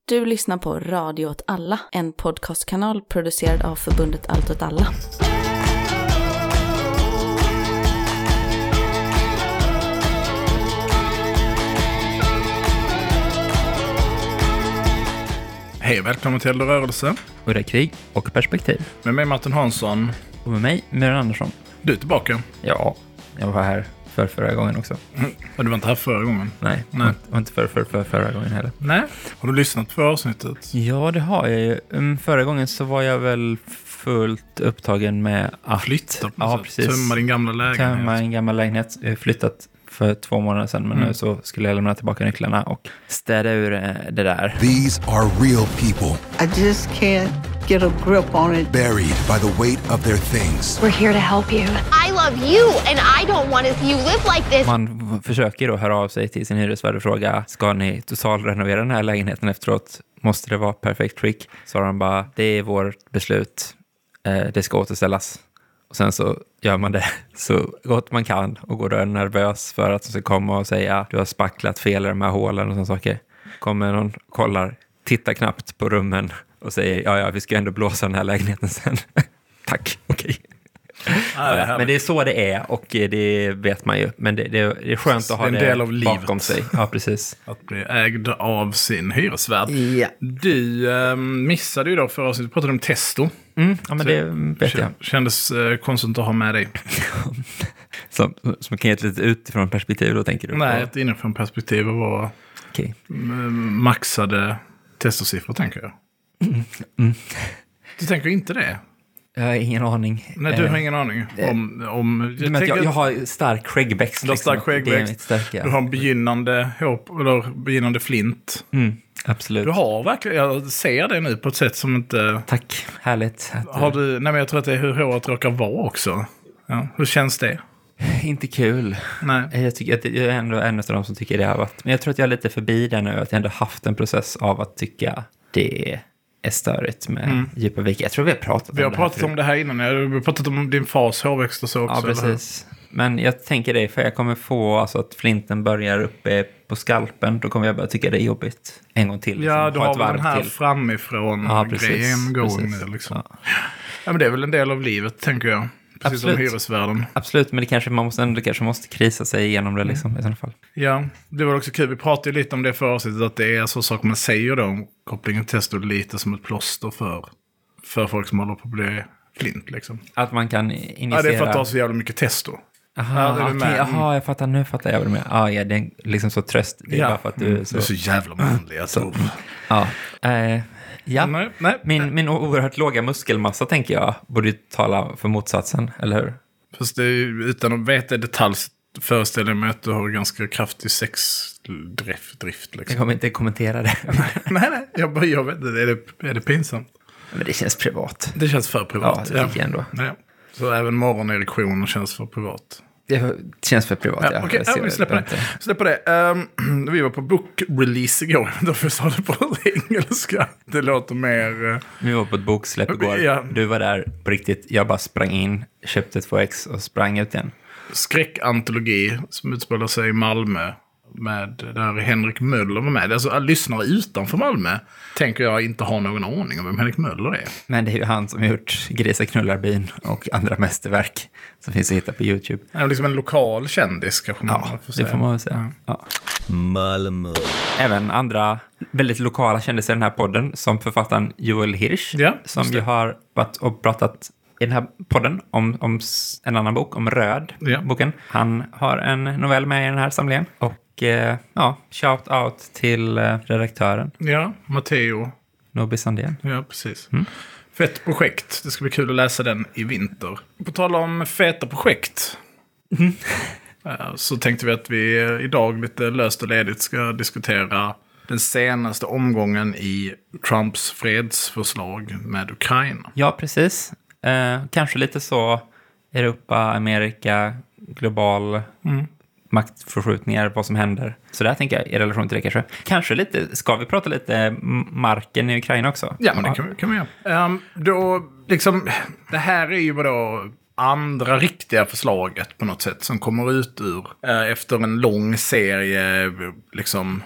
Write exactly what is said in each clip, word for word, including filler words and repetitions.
Du lyssnar på Radio åt alla, en podcastkanal producerad av förbundet Allt åt alla. Hej, välkommen till Rörelse. Och det är krig och perspektiv. Med mig Martin Hansson. Och med mig Myran Andersson. Du är tillbaka. Ja, jag var här för förra gången också. Mm. Och du var inte här förra gången? Nej, Nej. Och inte för, för, för förra gången heller. Nej. Har du lyssnat på avsnittet? Ja, det har jag ju. Um, förra gången så var jag väl fullt upptagen med att... Flytta på ja, precis. Tömma din gamla lägenhet. Tömma din gamla lägenhet. Jag har flyttat för två månader sedan, men mm. nu så skulle jag lämna tillbaka nycklarna och städa ur det där. These are real people. I just can't get a grip on it. Buried by the weight of their things. We're here to help you. I love you and I don't want to see you live like this. Man försöker då höra av sig till sin hyresvärd och fråga, ska ni totalrenovera den här lägenheten efteråt? Måste det vara perfect skick? Så har de bara, det är vårt beslut. Det ska återställas. Och sen så gör man det så gott man kan och går där nervös för att de ska komma och säga du har spacklat fel i de här hålen och sådana saker. Kommer någon, kollar, tittar knappt på rummen och säger ja, ja, vi ska ändå blåsa den här lägenheten sen. Tack, okej. Okay. Ja, men det är så det är och det vet man ju. Men det, det, det är skönt att ha det, del av bakom sig. Ja, precis. Att bli ägd av sin hyresvärd. Ja. Du äh, missade ju då förra avsnittet, pratade om testo. Mm, ja, men det vet jag. Kändes äh, konstigt att ha med dig. som, som kan ge ett lite utifrån perspektiv då, tänker du? Nej, ett inifrån perspektiv var okay. maxade testosiffror, tänker jag. Mm. Mm. Du tänker inte det? Jag har ingen aning. Nej, du har ingen aning om... om jag, jag, jag har stark skäggväxt. Du har stark skäggväxt. Du har en begynnande hopp, eller begynnande flint. Mm, absolut. Du har verkligen... Jag ser det nu på ett sätt som inte... Tack, härligt. Har du, nej, men jag tror att det är hur håret råkar vara också. Ja, hur känns det? Inte kul. Nej. Jag tycker att jag är ändå en av de som tycker det har varit... Men jag tror att jag är lite förbi det nu. Att jag ändå haft en process av att tycka det är störigt med mm. djupa vikar. Jag tror vi har pratat vi om har det här pratat om det här innan. Vi har pratat om din fars hårväxt och så också. Ja, precis. Men jag tänker det, för jag kommer få alltså, att flinten börjar uppe på skalpen. Då kommer jag bara tycka det är jobbigt en gång till. Liksom. Ja, du har väl den här till. framifrån ja, grejen gång nu. Liksom. Ja. Ja, men det är väl en del av livet, tänker jag. Precis Absolut. som hyresvärden. Absolut, men det kanske, man måste, ändå, kanske måste krisa sig igenom det liksom, mm. i sådana fall. Ja, det var också kul. Vi pratade ju lite om det för avsnittet, att det är så saker man säger då om kopplingen testo lite som ett plåster för, för folk som håller på att bli flint liksom. Att man kan initiera... Ja, det är för att det har så jävla mycket testo. Aha, ja, okay. Aha, jag fattar, nu fattar jag vad du menar. Ah, ja, det är liksom så tröst. Det är ja. bara för att du är så... Du är så jävla manlig, jag tror. Ja, eh, ja. Nej, nej, min, nej. min oerhört låga muskelmassa, tänker jag, borde tala för motsatsen, eller hur? Fast det är, utan att veta i detalj föreställer jag mig att du har ganska kraftig sexdrift. Liksom. Jag kommer inte kommentera det. nej, nej, jag, bara, jag vet inte, är det, är det pinsamt? Men det känns privat. Det känns för privat. Ja, det tycker jag ändå. Ja. Så även morgonerektioner känns för privat. Det känns för privat, ja. ja. Okej, okay, ja, vi släpper det. Släpper det. Um, vi var på book-release igår. Därför sa det på engelska. Det låter mer... Uh... Vi var på ett boksläpp igår. Ja. Du var där på riktigt. Jag bara sprang in, köpte två ex och sprang ut igen. Skräckantologi som utspelar sig i Malmö. Med där Henrik Möller var med. Alltså lyssnare utanför Malmö tänker jag inte ha någon aning om vem Henrik Möller är. Men det är ju han som har gjort Grisaknullarbyn och andra mästerverk som finns att hitta på YouTube. Han är liksom en lokal kändis kanske man ja, får säga. Det får man väl säga. Ja. Ja. Malmö. Även andra väldigt lokala kändisar i den här podden som författaren Joel Hirsch ja, som ju har varit och pratat i den här podden om, om en annan bok, om Röd, ja. boken. Han har en novell med i den här samlingen. Och eh, ja, shout out till eh, redaktören. Ja, Matteo Nobby Sandén. Ja, precis. Mm. Fett projekt. Det ska bli kul att läsa den i vinter. På tal om feta projekt. Mm. Så tänkte vi att vi idag lite löst och ledigt ska diskutera den senaste omgången i Trumps fredsförslag med Ukraina. Ja, precis. Eh, kanske lite så Europa, Amerika, global mm. maktförskjutningar, vad som händer. Så där tänker jag i relation till det kanske. Kanske lite, ska vi prata lite marken i Ukraina också? Ja, men det kan vi, kan vi göra. Um, då, liksom, det här är ju då andra riktiga förslaget på något sätt som kommer ut ur uh, efter en lång serie liksom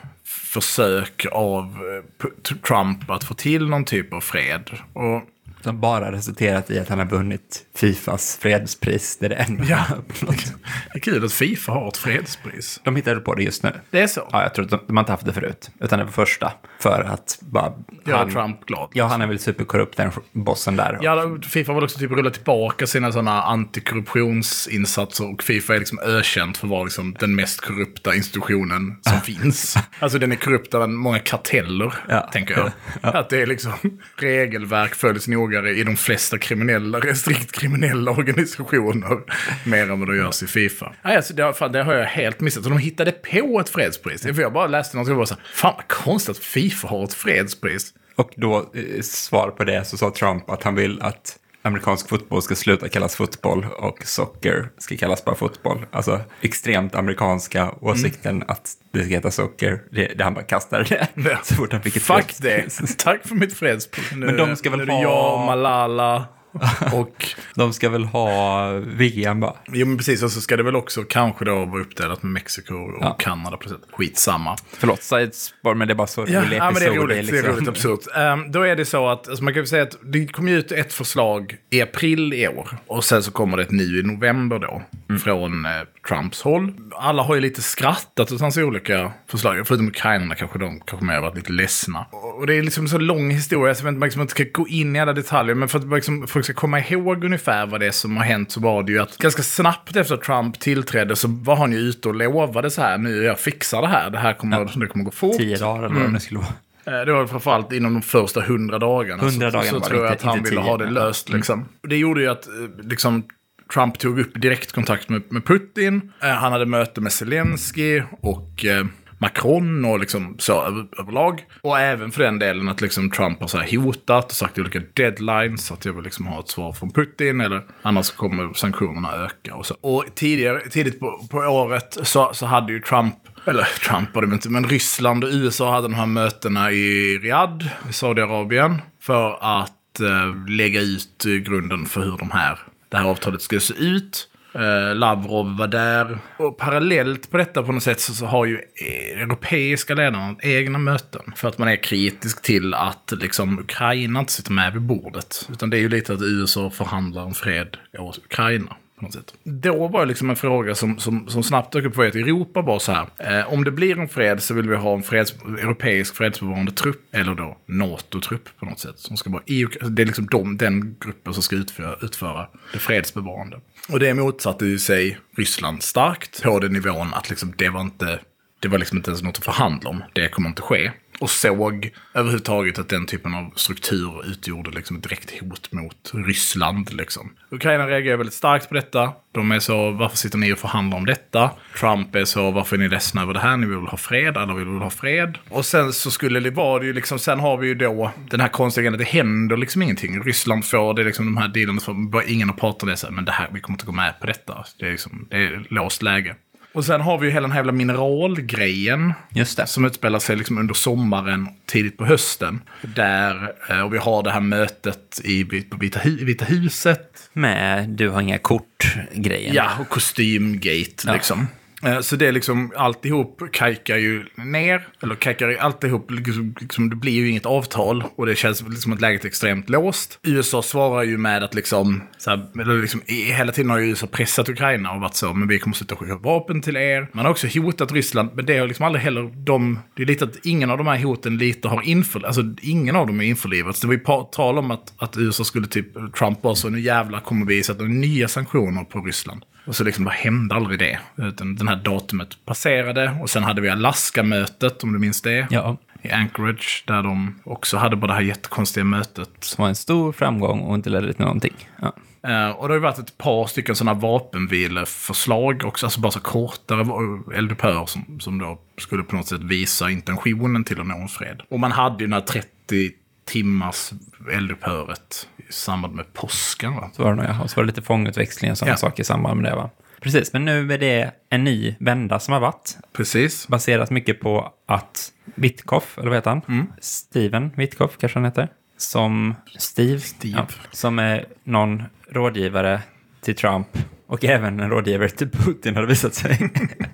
försök av eh, Trump att få till någon typ av fred. Och som bara resulterat i att han har vunnit Fifas fredspris. Det är det enda ja, han har uppnått. Det är kul att FIFA har ett fredspris. De hittade på det just nu. Det är så? Ja, jag tror att de, de har inte haft det förut. Utan det var första. För att bara... Göra han, Trump glad. Ja, han är väl superkorrupt, den bossen där. Ja, FIFA var också typ rulla tillbaka sina sådana antikorruptionsinsatser. Och FIFA är liksom ökänt för att vara liksom den mest korrupta institutionen som finns. Alltså den är korruptare än många karteller, ja, tänker jag. Ja. Att det är liksom regelverk följs noga i de flesta kriminella, strikt kriminella organisationer mer än vad det görs i FIFA. Nej, alltså, det, fan, det har jag helt missat. Så de hittade på ett fredspris. För jag bara läste något och var så här, fan vad konstigt att FIFA har ett fredspris. Och då, eh, svar på det, så sa Trump att han vill att amerikansk fotboll ska sluta kallas fotboll och socker ska kallas bara fotboll. Alltså extremt amerikanska åsikten mm. att det ska heta socker. Det, det han bara kastade det. Ja. Så fort han fick ett Fuck det. Tack för mitt fredspris. Nu, Men de ska väl nu ha... jag, Malala... Och de ska väl ha V M bara. Jo men precis, och så ska det väl också kanske då vara uppdelat med Mexiko och ja. Kanada på sätt. Skitsamma. Förlåt, sidespår, men det är bara så ja, rolig ja, men det är roligt, det är, liksom... det är roligt, absurt. Um, då är det så att, alltså man kan ju säga att det kom ut ett förslag i april i år. Och sen så kommer det ett nu i november då. Mm. Från eh, Trumps håll. Alla har ju lite skrattat åt hans olika förslag. Förutom Ukraina kanske de kanske mer har varit lite ledsna. Och det är liksom så lång historia så jag vet inte, man inte ska gå in i alla detaljer. Men för att liksom, folk ska komma ihåg ungefär vad det är som har hänt, så var det ju att ganska snabbt efter att Trump tillträdde så var han ju ute och lovade så här, nu jag fixar det här. Det här kommer, ja. det kommer gå fort. Tio dagar eller vad mm. det skulle vara. Det var framförallt inom de första hundra dagarna. Hundra dagar så, så tror jag att han ville ha det löst. Liksom. Mm. Det gjorde ju att liksom, Trump tog upp direktkontakt med, med Putin. Eh, han hade möte med Zelensky och eh, Macron och liksom så över, överlag. Och även för den delen att liksom Trump har så här hotat och sagt olika deadlines. Att jag vill liksom ha ett svar från Putin eller annars kommer sanktionerna öka. Och, så. Och tidigare, tidigt på, på året så, så hade ju Trump, eller Trump var det inte, men Ryssland och U S A hade de här mötena i Riyadh, i Saudiarabien. För att eh, lägga ut grunden för hur de här det här avtalet skulle se ut. Eh, Lavrov var där. Och parallellt på detta på något sätt så, så har ju europeiska ledarna egna möten. För att man är kritisk till att liksom, Ukraina inte sitter med vid bordet. Utan det är ju lite att U S A förhandlar om fred åt Ukraina. På något sätt. Då var det liksom en fråga som, som, som snabbt dök upp på att Europa var så här. Eh, om det blir en fred så vill vi ha en freds, europeisk fredsbevarande trupp. Eller då NATO-trupp på något sätt. Som ska vara E U, det är liksom de, den gruppen som ska utföra, utföra det fredsbevarande. Och det motsatte ju sig Ryssland starkt på den nivån att liksom det var inte... Det var liksom inte ens något att förhandla om. Det kommer inte ske. Och såg överhuvudtaget att den typen av struktur utgjorde liksom ett direkt hot mot Ryssland. Liksom. Ukraina reagerar väldigt starkt på detta. De är så, varför sitter ni och förhandlar om detta? Trump är så, varför är ni ledsna över det här? Ni vill ha fred, alla vill ha fred. Och sen så skulle det vara det ju liksom, sen har vi ju då den här konstiga att det händer liksom ingenting. Ryssland får det liksom de här dealarna, för ingen har pratat om det så, men det här, vi kommer inte gå med på detta. Det är liksom, det är låst läge. Och sen har vi ju hela den här jävla mineralgrejen. Just det. Som utspelar sig liksom under sommaren, tidigt på hösten. Där, och vi har det här mötet i, på Vita, Vita huset. Med du har inga kort-grejen. Ja, och kostymgate ja. Liksom. Så det är liksom, alltihop kajkar ju ner, eller kajkar alltihop, liksom, liksom, det blir ju inget avtal och det känns liksom att läget är extremt låst. U S A svarar ju med att liksom, så här, eller liksom hela tiden har ju U S A pressat Ukraina och varit så, men vi kommer att skicka vapen till er. Man har också hotat Ryssland, men det har liksom aldrig heller, de, det är lite att ingen av de här hoten lite har införlivats, alltså ingen av dem är införlivats. Det var ju tal om att, att U S A skulle typ, Trump var så, nu jävla kommer vi sätta nya sanktioner på Ryssland. Och så liksom bara hände aldrig det. Utan den här datumet passerade. Och sen hade vi Alaska-mötet, om du minns det. Ja. I Anchorage, där de också hade bara det här jättekonstiga mötet. Som var en stor framgång och inte ledde till någonting. Ja. Uh, och det har ju varit ett par stycken sådana vapenvileförslag också. Alltså bara så kortare eldupphör som, som då skulle på något sätt visa intentionen till att nå en fred. Och man hade ju den här trettio timmars eldupphöret i samband med påsken, va? Så var det nog, ja. Och så var det lite fångutväxling och sådana ja. saker i samband med det, va? Precis, men nu är det en ny vända som har varit. Precis. Baserat mycket på att Witkoff, eller vad heter han? Mm. Steven Witkoff kanske han heter. Som Steve. Steve. Ja, som är någon rådgivare till Trump. Och även en rådgivare till Putin har det visat sig.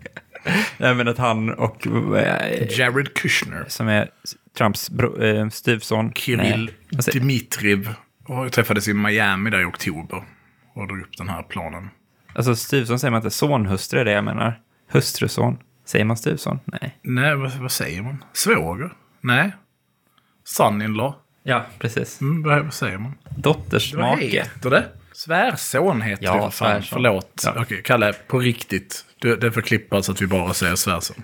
Nej, men att han och... Äh, Jared Kushner. som är Trumps bro, äh, styvson. Kirill Dmitrijev. Och träffades i Miami där i oktober. Och drog upp den här planen. Alltså styvson säger man inte. Sonhustru är det jag menar. Hustruson. Säger man styvson? Nej. Nej, vad, vad säger man? Svåger? Nej. Son-in-law? Ja, precis. Mm, vad, vad säger man? Dottersmake. Vad heter det? Svärson heter Ja, det för fan. svärson. Förlåt. Ja. Okej, Kalle, på riktigt. Du, det är förklippat så att vi bara säger svärson.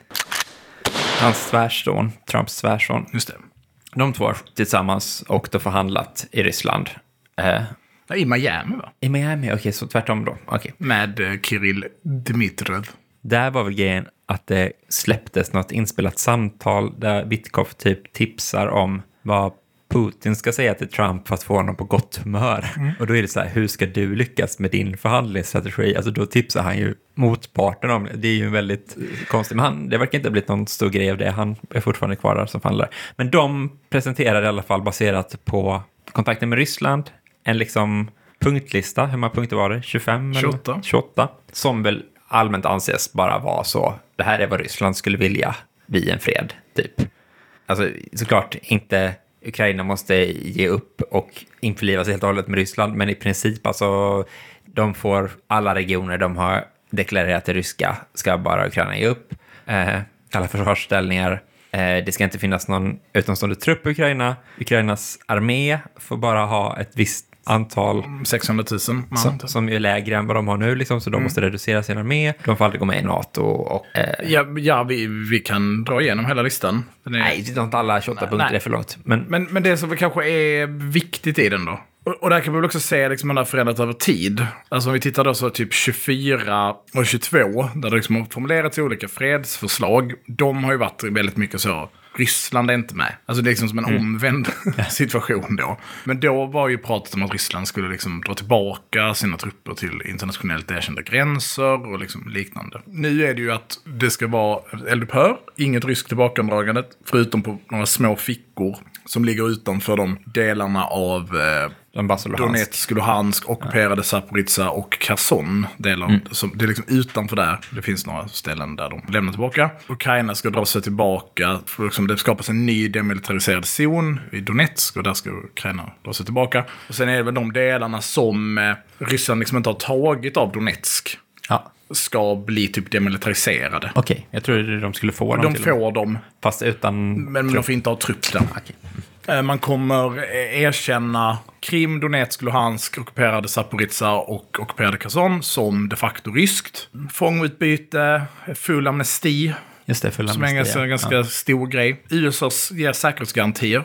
Hans svärson, Trumps svärson. Just det. De två har tillsammans åkt och förhandlat i Ryssland. Eh, Ja, i Miami, va? I Miami, okej, okay, så tvärtom då. Okay. Med eh, Kirill Dmitrijev. Där var väl grejen att det släpptes något inspelat samtal där Witkoff typ tipsar om vad Putin ska säga till Trump för att få honom på gott humör. Mm. Och då är det så här, hur ska du lyckas med din förhandlingsstrategi? Alltså då tipsar han ju motparten om det. Det är ju väldigt konstigt. Men han, det verkar inte ha blivit någon stor grej av det. Han är fortfarande kvar där som förhandlare. Men de presenterade i alla fall baserat på kontakten med Ryssland en liksom punktlista. Hur många punkter var det? tjugofem? tjugoåtta. Eller? tjugoåtta. Som väl allmänt anses bara vara så. Det här är vad Ryssland skulle vilja vid en fred, typ. Alltså såklart inte Ukraina måste ge upp och införliva sig helt och hållet med Ryssland, men i princip alltså de får alla regioner de har deklarerat det ryska ska bara Ukraina ge upp. Eh, alla försvarsställningar. Eh, det ska inte finnas någon utomstående trupp i Ukraina. Ukrainas armé får bara ha ett visst antal sexhundratusen man. Som, som är lägre än vad de har nu liksom, så de mm. måste reducera sin armé. De får aldrig gå med i NATO och... Eh, ja, ja vi, vi kan dra igenom hela listan. Den är... Nej, det är inte alla tjugoåtta nej, punkter, nej. är för långt. Men... Men, men det som kanske är viktigt i den då. Och, och där kan vi väl också se liksom den har förändrat över tid. Alltså om vi tittar då så typ tjugofyra och tjugotvå, där det liksom har formulerats olika fredsförslag. De har ju varit väldigt mycket så... Ryssland är inte med. Alltså det är liksom som en mm. omvänd situation då. Men då var ju pratet om att Ryssland skulle liksom dra tillbaka sina trupper till internationellt erkända gränser och liksom liknande. Nu är det ju att det ska vara eldupphör, inget ryskt tillbakadragande, förutom på några små fickor som ligger utanför de delarna av eh, Donetsk, Luhansk, ockuperade Zaporizjzja och Kherson delar. Mm. Som, det är liksom utanför där. Det finns några ställen där de lämnar tillbaka. Ukraina ska dra sig tillbaka. För liksom det skapas en ny demilitariserad zon i Donetsk och där ska Ukraina dra sig tillbaka. Och sen är det väl de delarna som eh, Ryssland liksom inte har tagit av Donetsk. Ja. Ska bli typ demilitariserade. Okej, okay. Jag tror de skulle få dem. De till får dem. dem. Fast utan... Men trupp. De får inte ha trupp där. Okay. Man kommer erkänna Krim, Donetsk, Luhansk, ockuperade Zaporizjzja och ockuperade Kherson som de facto ryskt. Fångutbyte, full amnesti. Just det, full amnesti. Som är en ganska, ja. ganska ja. stor grej. U S A ger säkerhetsgarantier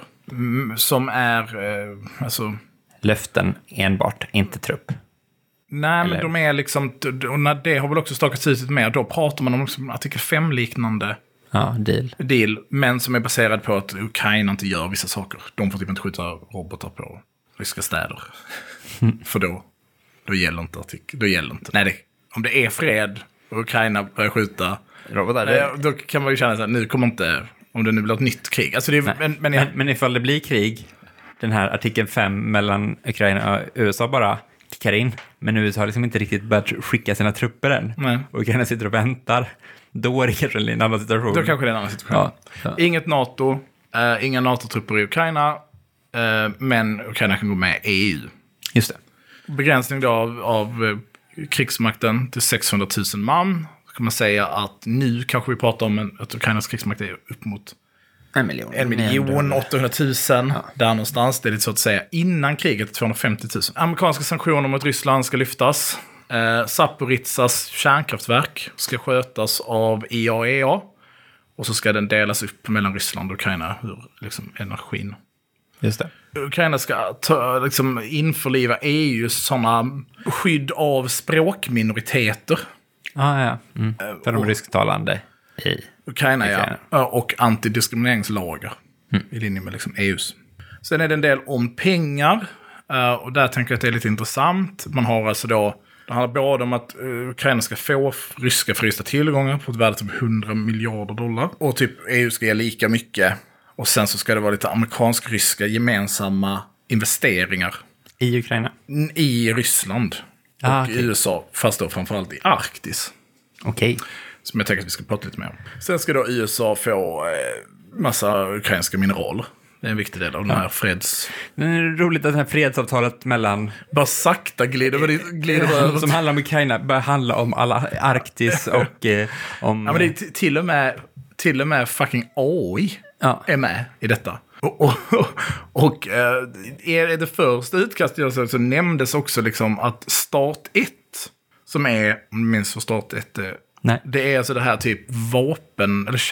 som är... Alltså, löften enbart, inte trupp. Nej, Eller? men de är liksom... Och när det har väl också stakats ut mer, då pratar man om liksom artikel fem-liknande... Ja, deal. Deal, men som är baserad på att Ukraina inte gör vissa saker. De får typ inte skjuta robotar på ryska städer. Mm. För då, då gäller inte artikel. Då gäller inte. Nej, det, om det är fred och Ukraina börjar skjuta robotar, det... då kan man ju känna att nu kommer inte... Om det nu blir ett nytt krig. Alltså det är, men, men, jag... men, men ifall det blir krig, den här artikel fem mellan Ukraina och U S A bara kickar in. Men U S A har liksom inte riktigt börjat skicka sina trupper än. Nej. Och Ukraina sitter och väntar. Då är det kanske en annan situation. Då kanske det är en annan situation. Ja, ja. Inget NATO, äh, inga NATO-trupper i Ukraina, äh, men Ukraina kan gå med i E U. Just det. Begränsning då av, av äh, krigsmakten till sexhundratusen man. Så kan man säga att nu kanske vi pratar om en, att Ukrainas krigsmakt är upp mot en miljon, en miljon åttahundratusen. Ja. Där någonstans. Det är lite så att säga innan kriget tvåhundrafemtiotusen. Amerikanska sanktioner mot Ryssland ska lyftas. Eh, Zaporizjzjas kärnkraftverk ska skötas av I A E A och så ska den delas upp mellan Ryssland och Ukraina hur liksom energin. Just det. Ukraina ska ta, liksom, införliva E U:s sådana skydd av språkminoriteter. Ah, ja, mm. För de rysktalande i Ukraina, Ukraina. Ja. Och antidiskrimineringslagar mm. i linje med liksom E U:s. Sen är det en del om pengar och där tänker jag att det är lite intressant. Man har alltså då Det handlar både om att uh, Ukraina ska få ryska frysta tillgångar på ett värde av hundra miljarder dollar. Och typ E U ska ge lika mycket. Och sen så ska det vara lite amerikansk-ryska gemensamma investeringar. I Ukraina? I Ryssland. Ah, och okay. i U S A, fast då framförallt i Arktis. Okej. Okay. som jag tänker att vi ska prata lite mer om. Sen ska då U S A få eh, massa ukrainska mineraler. Det är en viktig del av den här freds... Det är roligt att det här fredsavtalet mellan... Bara sakta glider, glider över. Som handlar om Ukraina börjar handla om alla Arktis och eh, om... Ja, men det är t- till och med, till och med fucking A I Ja. är med i detta. Och, och, och, och eh, är det första utkastet jag såg så nämndes också liksom att start ett, som är, om du minns vad start ett är, Nej. det är alltså det här typ vapen, eller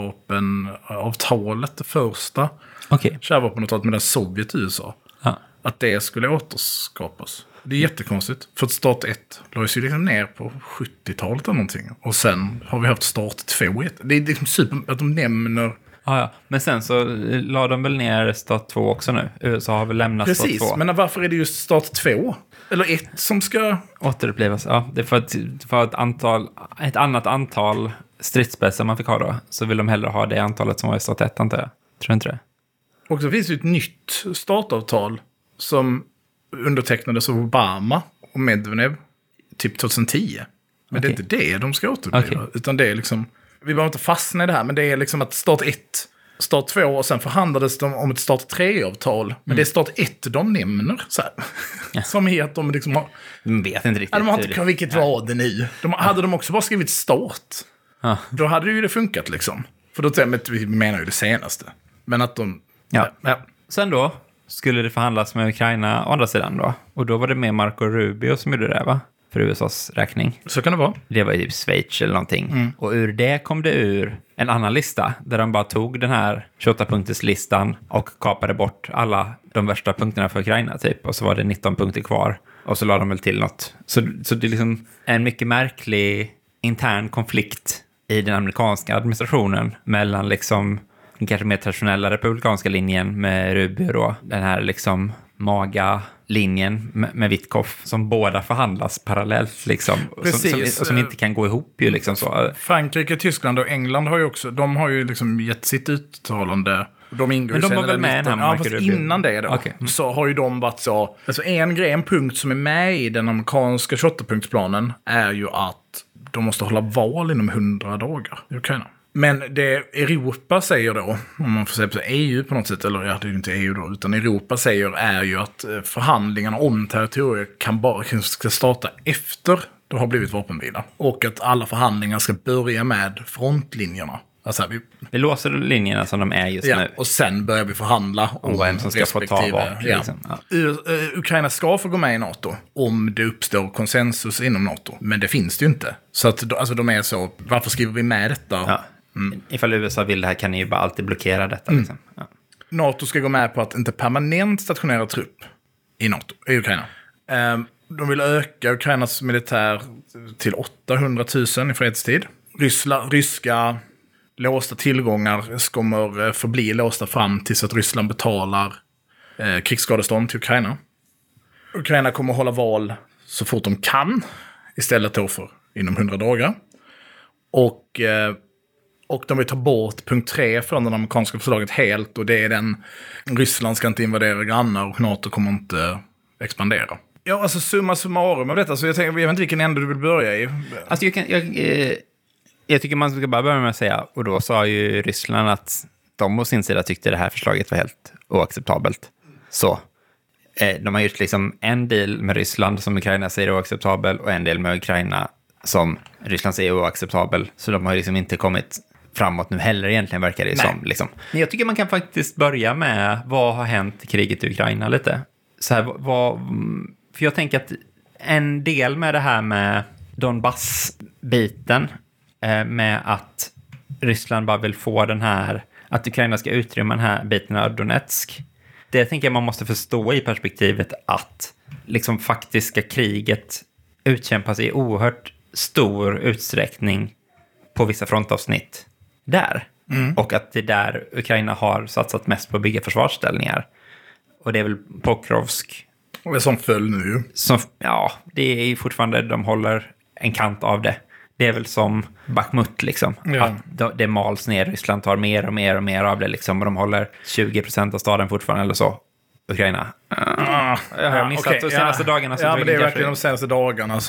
kärnvapenavtalet, det första Okej. kärnvapenavtalet mellan Sovjet och U S A. Ja. Att det skulle återskapas. Det är jättekonstigt. För att start ett lades ju liksom ner på sjuttiotalet eller någonting. Och sen har vi haft start två. Det är liksom super att de nämner... Ja, ja. Men sen så la de väl ner start två också nu. U S A har väl lämnat Precis, start två. men varför är det just start två? Eller ett som ska... Återupplivas, ja. Det är för att, för ett, antal, ett annat antal stridsspetsar man fick ha då. Så vill de hellre ha det antalet som var i start ett, antar jag. Tror inte det? Och så finns det ju ett nytt startavtal som undertecknades av Obama och Medvedev typ tjugohundratio. Men Okej. det är inte det de ska återuppliva. Okej. Utan det är liksom... Vi behöver inte fastna i det här, men det är liksom att start ett, start två och sen förhandlades de om ett start tre-avtal. Men Mm. det är start ett de nämner. Så här. Som är att de liksom har... De vet inte riktigt. Ja, de har hur inte det- vilket var det nu. De, hade de också bara skrivit start, Ja. då hade det ju det funkat liksom. För då men vi menar ju det senaste. Men att de... Ja. ja. Sen då skulle det förhandlas med Ukraina å andra sidan då. Och då var det med Marco Rubio som gjorde det, va? För U S A:s räkning. Så kan det vara. Det var ju typ Schweiz eller någonting. Mm. Och ur det kom det ur en annan lista där de bara tog den här tjugoåtta-punkterslistan och kapade bort alla de värsta punkterna för Ukraina typ. Och så var det nitton punkter kvar. Och så la de väl till något. Så, så det är liksom en mycket märklig intern konflikt i den amerikanska administrationen mellan liksom den kanske mer traditionella republikanska linjen med Rubio då. Den här liksom maga-linjen med, med Witkoff som båda förhandlas parallellt liksom. Precis. Som, som, och som inte kan gå ihop ju liksom så. Frankrike, Tyskland och England har ju också, de har ju liksom gett sitt uttalande. De ingår Men de sen var i väl den med listan. när Ja, Marco fast Rubio- innan det då, Okej. Mm. så har ju de varit så, alltså en grej, en punkt som är med i den amerikanska tjugoåtta-punktsplanen är ju att de måste hålla val inom hundra dagar i Ukraina. Men det Europa säger då, om man får säga på E U på något sätt, eller ja, det är ju inte E U då, utan Europa säger är ju att eh, förhandlingarna om territorier kan bara ska starta efter det har blivit vapenvila. Och att alla förhandlingar ska börja med frontlinjerna. Alltså vi, Vi låser linjerna som de är just ja, nu. och sen börjar vi förhandla om, Om vem som ska få ta respektive- vad, ja. liksom. Ja. U- eh, Ukraina ska få gå med i NATO om det uppstår konsensus inom NATO. Men det finns det ju inte. Så att då- alltså, de är så, varför skriver vi med detta? Ja. Ifall U S A vill det här kan ni ju bara alltid blockera detta. Mm. Liksom. Ja. NATO ska gå med på att inte permanent stationera trupp i NATO, i Ukraina. Ehm, de vill öka Ukrainas militär till åttahundratusen i fredstid. Ryssland, ryska låsta tillgångar kommer eh, förbli låsta fram tills att Ryssland betalar eh, krigsskadestånd till Ukraina. Ukraina kommer att hålla val så fort de kan, istället då för inom hundra dagar. Och, eh, och de vill ta bort punkt tre från det amerikanska förslaget helt, och det är den Ryssland ska inte invadera grannar och NATO kommer inte expandera. Ja, alltså summa summarum av detta, så jag, tänker, jag vet inte vilken ände du vill börja i. Alltså jag, kan, jag, eh, jag tycker man ska bara börja med att säga, och då sa ju Ryssland att de på sin sida tyckte det här förslaget var helt oacceptabelt. Så eh, de har gjort liksom en deal med Ryssland som Ukraina säger är oacceptabel och en del med Ukraina som Ryssland säger är oacceptabel. Så de har liksom inte kommit framåt nu heller egentligen, verkar det ju som. Liksom. Men jag tycker man kan faktiskt börja med vad har hänt i kriget i Ukraina lite. Så här, vad, för jag tänker att en del med det här med Donbass-biten eh, med att Ryssland bara vill få den här, att Ukraina ska utrymma den här biten av Donetsk. Det tänker jag man måste förstå i perspektivet att liksom faktiska kriget utkämpas i oerhört stor utsträckning på vissa frontavsnitt där. Mm. Och att det är där Ukraina har satsat mest på att bygga försvarsställningar. Och det är väl Pokrovsk. Och det som föll nu. Som, ja, det är ju fortfarande, de håller en kant av det. Det är väl som Bakhmut liksom. Ja. Att det mals ner, Ryssland tar mer och mer och mer av det liksom. Och de håller tjugo procent av staden fortfarande eller så. Ukraina. Ah, Jag har missat okej, de senaste ja. dagarna. Så ja, men det är kanske- verkligen de senaste dagarna. Som,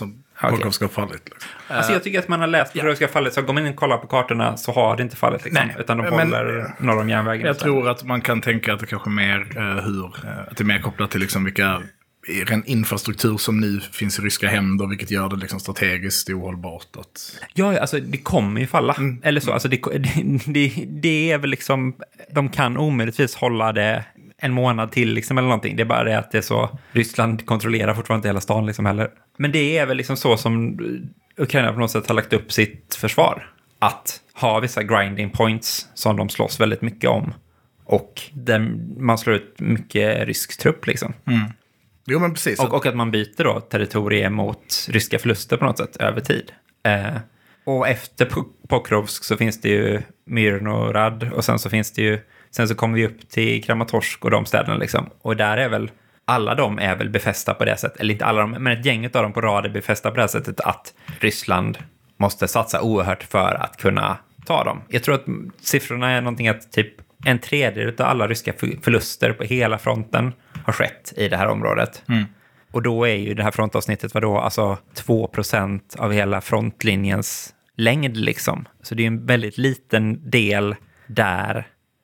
Pokrovsk har fallit. Liksom. Alltså jag tycker att man har läst Pokrovsk har fallit, så går man in och kollar på kartorna så har det inte fallit. Liksom, Nej, utan de men, håller norr om järnvägen. Jag tror att man kan tänka att det kanske är mer uh, hur, uh, att det är mer kopplat till liksom vilka en infrastruktur som nu finns i ryska händer, vilket gör det liksom strategiskt ohållbart. Att... Ja, alltså det kommer ju falla. Mm. Eller så, alltså det, det, det är väl liksom, de kan omöjligtvis hålla det en månad till liksom eller någonting. Det är bara det att det är så, Ryssland kontrollerar fortfarande inte hela stan liksom heller. Men det är väl liksom så som Ukraina på något sätt har lagt upp sitt försvar. Att ha vissa grinding points som de slåss väldigt mycket om. Och där man slår ut mycket rysk trupp liksom. Mm. Jo, men precis. Och, och att man byter då territorier mot ryska förluster på något sätt över tid. Eh, och efter Pokrovsk så finns det ju Myrnorad och sen så finns det ju, sen så kommer vi upp till Kramatorsk och de städerna liksom. Och där är väl, alla de är väl befästa på det sättet, eller inte alla de, men ett gäng av dem på rad är befästa på det sättet att Ryssland måste satsa oerhört för att kunna ta dem. Jag tror att siffrorna är någonting att typ en tredjedel av alla ryska förluster på hela fronten har skett i det här området. Mm. Och då är ju det här frontavsnittet vadå? Alltså två procent av hela frontlinjens längd liksom. Så det är en väldigt liten del där,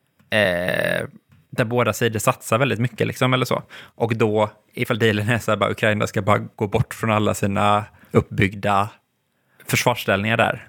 eh, där båda sidor satsar väldigt mycket liksom, eller så. Och då, ifall dealen är så här, bara Ukraina ska bara gå bort från alla sina uppbyggda försvarsställningar där,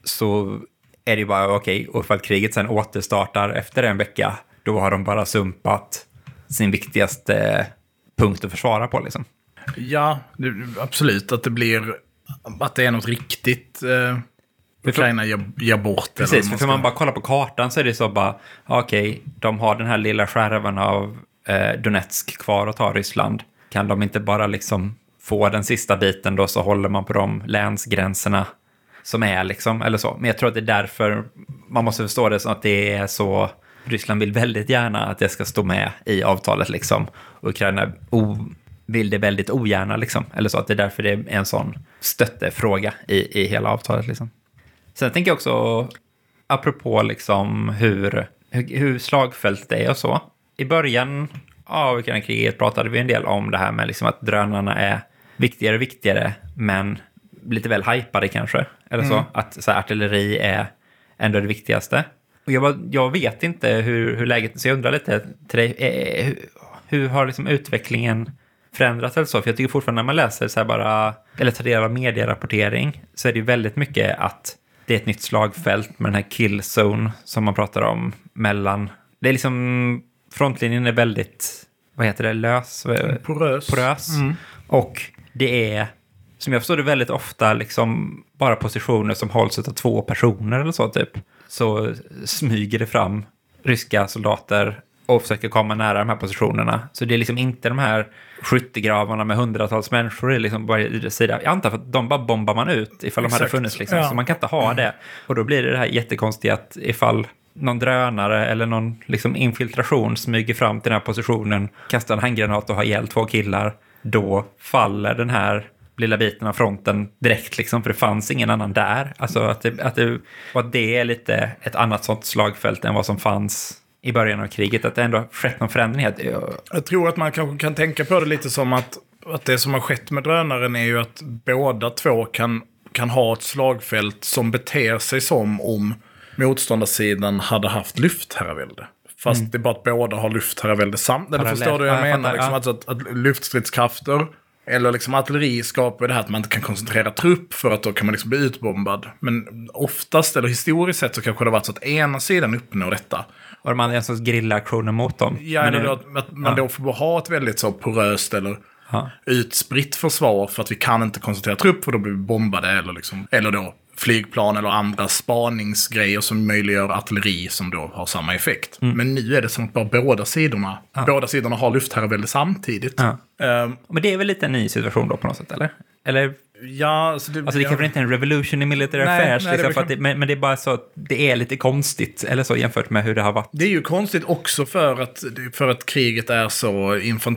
så är det ju bara okej. Okay, och ifall kriget sen återstartar efter en vecka, då har de bara sumpat sin viktigaste punkt att försvara på liksom. Ja, det, absolut att det blir att det är något riktigt eh, Ukraina ger, ger bort. Precis, eller för ska... man bara kollar på kartan så är det så bara okej, okay, de har den här lilla skärvan av eh, Donetsk kvar att ta Ryssland. Kan de inte bara liksom få den sista biten då, så håller man på de länsgränserna som är liksom, eller så. Men jag tror att det är därför man måste förstå det som att det är så. Ryssland vill väldigt gärna att det ska stå med i avtalet liksom. Och Ukraina o- vill det väldigt ogärna liksom. Eller så att det är därför det är en sån stöttefråga i, i hela avtalet liksom. Sen tänker jag också, apropå liksom hur, hur, hur slagfält det är och så. I början av Ukraina-kriget pratade vi en del om det här med liksom att drönarna är viktigare och viktigare, men lite väl hypade kanske. Eller så, mm. att så här, artilleri är ändå det viktigaste. Och jag, var, jag vet inte hur, hur läget, så jag undrar lite till dig, eh, hur, hur har liksom utvecklingen förändrats eller så? För jag tycker fortfarande när man läser så här bara, eller tar del av medierapportering, så är det ju väldigt mycket att det är ett nytt slagfält med den här killzone som man pratar om mellan, det är liksom, frontlinjen är väldigt, vad heter det, lös? Porös. Porös. Mm. Och det är, som jag förstår det, väldigt ofta liksom bara positioner som hålls av två personer eller så typ. Så smyger det fram ryska soldater och försöker komma nära de här positionerna. Så det är liksom inte de här skyttegravarna med hundratals människor. Det är liksom bara i sida. Jag antar att de bara bombar man ut ifall Exakt. de hade funnits liksom. Ja. Så man kan inte ha det. Och då blir det det här jättekonstiga att ifall någon drönare eller någon liksom infiltration smyger fram till den här positionen, kastar en handgranat och har ihjäl två killar, då faller den här lilla biten av fronten direkt liksom, för det fanns ingen annan där. Alltså att det, att det, och att det är lite ett annat sånt slagfält än vad som fanns i början av kriget, att det ändå har skett någon förändring. Jag tror att man kanske kan tänka på det lite som att, att det som har skett med drönaren är ju att båda två kan, kan ha ett slagfält som beter sig som om motståndarsidan hade haft luftherravälde. Fast mm. det är bara att båda har luftherravälde samt. Eller förstår du vad jag menar? Liksom, ja. alltså att, att luftstridskrafter eller liksom artilleri skapar det här att man inte kan koncentrera trupp för att då kan man liksom bli utbombad. Men oftast, eller historiskt sett, så kanske det har varit så att ena sidan uppnår detta. Och de andra är en sorts grillaktioner mot dem. Ja, men eller då, att man ja. då får ha ett väldigt så poröst eller ja. utspritt försvar för att vi kan inte koncentrera trupp för då blir vi bombade. Eller, liksom, eller då flygplan eller andra spaningsgrejer som möjliggör artilleri som då har samma effekt. Mm. Men nu är det som att bara båda sidorna, ja. båda sidorna har luftherravälde samtidigt. Ja. Um, men det är väl lite en ny situation då på något sätt, eller? Eller? Ja, alltså det, alltså det ja. kanske inte är en revolution i military nej, affairs, nej, liksom, det för att det, men, men det är bara så att det är lite konstigt, eller så, jämfört med hur det har varit. Det är ju konstigt också för att, för att kriget är så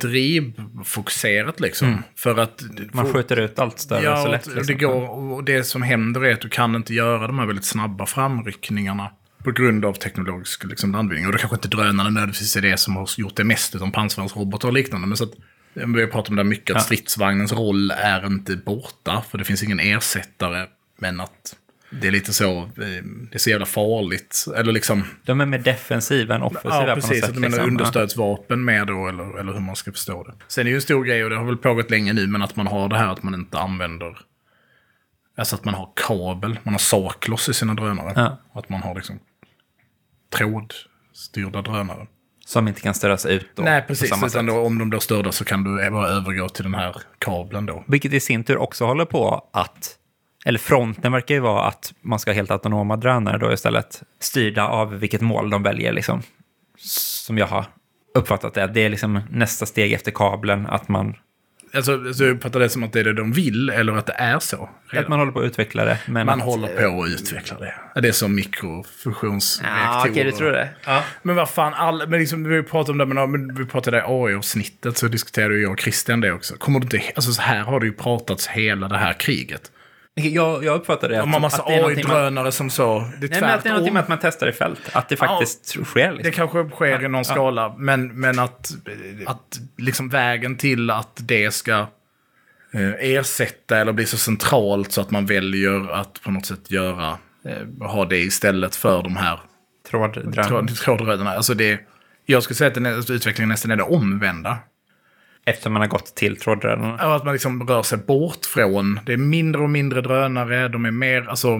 infanterifokuserat, liksom. Mm. För att man skjuter ut allt större ja, och så lätt. Och, liksom. det går, och det som händer är att du kan inte göra de här väldigt snabba framryckningarna på grund av teknologisk liksom, landvinning. Och det kanske inte drönarna nödvändigtvis är det som har gjort det mest, utan pansarvärnsrobotar och liknande. Men så att Vi har pratat om det mycket, att ja. stridsvagnens roll är inte borta, för det finns ingen ersättare, men att det är lite så, det är så jävla farligt. Eller liksom... De är mer defensiva än offensiva. Ja, precis. På något sätt, att de menar liksom. understödsvapen med då, eller, eller hur man ska förstå det. Sen är det ju en stor grej, och det har väl pågått länge nu, men att man har det här att man inte använder... Alltså att man har kabel, man har sakloss i sina drönare. Ja. Och att man har liksom trådstyrda drönare. Som inte kan störas ut då. Nej, precis. Utan då, om de blir störda så kan du bara övergå till den här kabeln då. Vilket i sin tur också håller på att... Eller fronten verkar ju vara att man ska ha helt autonoma drönare då istället. Styrda av vilket mål de väljer liksom. Som jag har uppfattat det. Det är liksom nästa steg efter kabeln att man... Alltså, så jag uppfattar det som att det är det de vill, eller att det är så? Redan. Att man håller på att utveckla det. Men man att, håller på att utveckla det. Det är som mikrofusionsreaktorer. Ja, okej, okay, du tror det. Ja. Men vad fan, all, men liksom, vi pratade om det, men vi pratade A I-avsnittet, så diskuterade jag och Christian det också. Kommer du inte, alltså så här har det ju pratats hela det här kriget. Jag, jag uppfattar det. Att, man har massa A I-drönare man... som så. Det är Nej, men att det är någonting med att man testar i fält. Att det faktiskt ja, sker. Liksom. Det kanske sker ja, i någon ja. skala. Men, men att, att liksom vägen till att det ska eh, ersätta eller bli så centralt så att man väljer att på något sätt göra, eh, ha det istället för de här tråddrönarna. Tråddrönarna. Alltså det, jag skulle säga att den är, utvecklingen nästan är det omvända. Efter man har gått till tråddrönarna. Ja, att man liksom rör sig bort från. Det är mindre och mindre drönare. De är mer, alltså...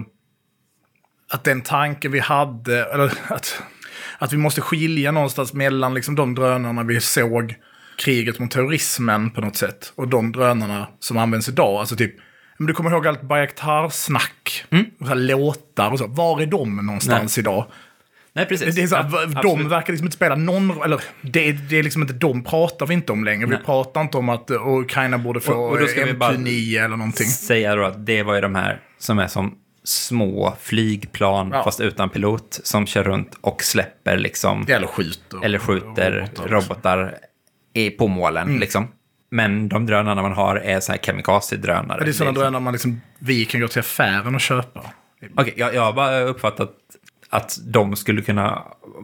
Att den tanke vi hade... Eller att, att vi måste skilja någonstans mellan liksom de drönarna vi såg kriget mot terrorismen på något sätt. Och de drönarna som används idag. Alltså typ... Men du kommer ihåg allt Bayraktar-snack. Mm. Och så här låtar och så. Var är de någonstans Nej. idag? Nej, precis. Det är så, ja, de absolut. verkar liksom inte spela någon... Eller det, det är liksom inte... De pratar vi inte om längre. Nej. Vi pratar inte om att Ukraina borde få och, och då ska M Q nio eller någonting. Säga då att det var ju de här som är som små flygplan ja. fast utan pilot som kör runt och släpper liksom... Eller skjuter. Eller skjuter robotar, robotar i, på målen mm. liksom. Men de drönarna man har är så här kamikaze-drönare. Det är sådana drönare man liksom... Vi kan gå till affären och köpa. Okej, okay, jag, jag har bara uppfattat... att de skulle kunna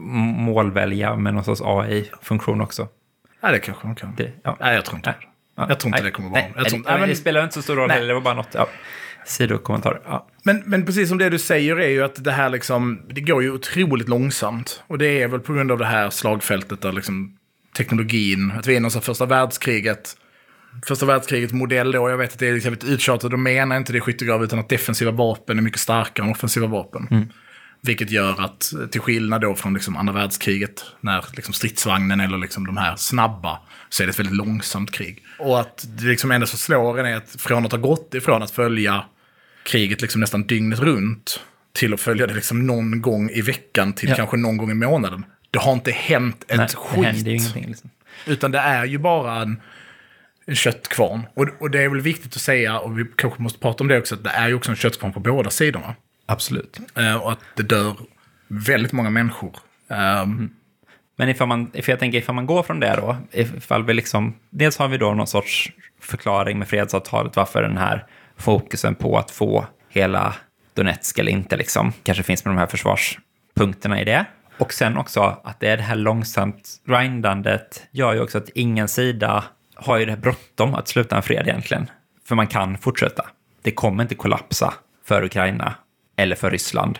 målvälja med någon sorts A I-funktion också. Ja, det kanske de kan. Det, ja. Nej, jag tror inte det. Ja. Jag tror inte nej, det kommer vara. Nej, jag tror, nej, nej, men det spelar inte så stor roll heller. Det var bara något, ja, sidokommentar. Ja. Men, men precis som det du säger är ju att det här liksom, det går ju otroligt långsamt. Och det är väl på grund av det här slagfältet där liksom teknologin, att vi är någon sån första världskriget, första världskriget modell då. Jag vet att det är liksom ett uttjatat, de menar inte det skyttegrav utan att defensiva vapen är mycket starkare än offensiva vapen. Mm. Vilket gör att, till skillnad då från liksom andra världskriget, när liksom stridsvagnen eller liksom de här snabba, så är det ett väldigt långsamt krig. Och att det liksom enda som slår en är att från att ha gått ifrån att följa kriget liksom nästan dygnet runt till att följa det liksom någon gång i veckan till ja. kanske någon gång i månaden. Det har inte hänt ett Nej, skit. Det händer ju ingenting liksom. Utan det är ju bara en, en köttkvarn. Och, och det är väl viktigt att säga, och vi kanske måste prata om det också, att det är ju också en köttkvarn på båda sidorna. Absolut. Uh, och att det dör väldigt många människor. Um, mm. Men ifall man, ifall jag tänker ifall man går från det då, ifall vi liksom, dels har vi då någon sorts förklaring med fredsavtalet varför den här fokusen på att få hela Donetsk eller inte liksom, kanske finns med de här försvarspunkterna i det. Och sen också att det är det här långsamt grindandet gör ju också att ingen sida har ju det bråttom att sluta en fred egentligen. För man kan fortsätta. Det kommer inte kollapsa för Ukraina eller för Ryssland.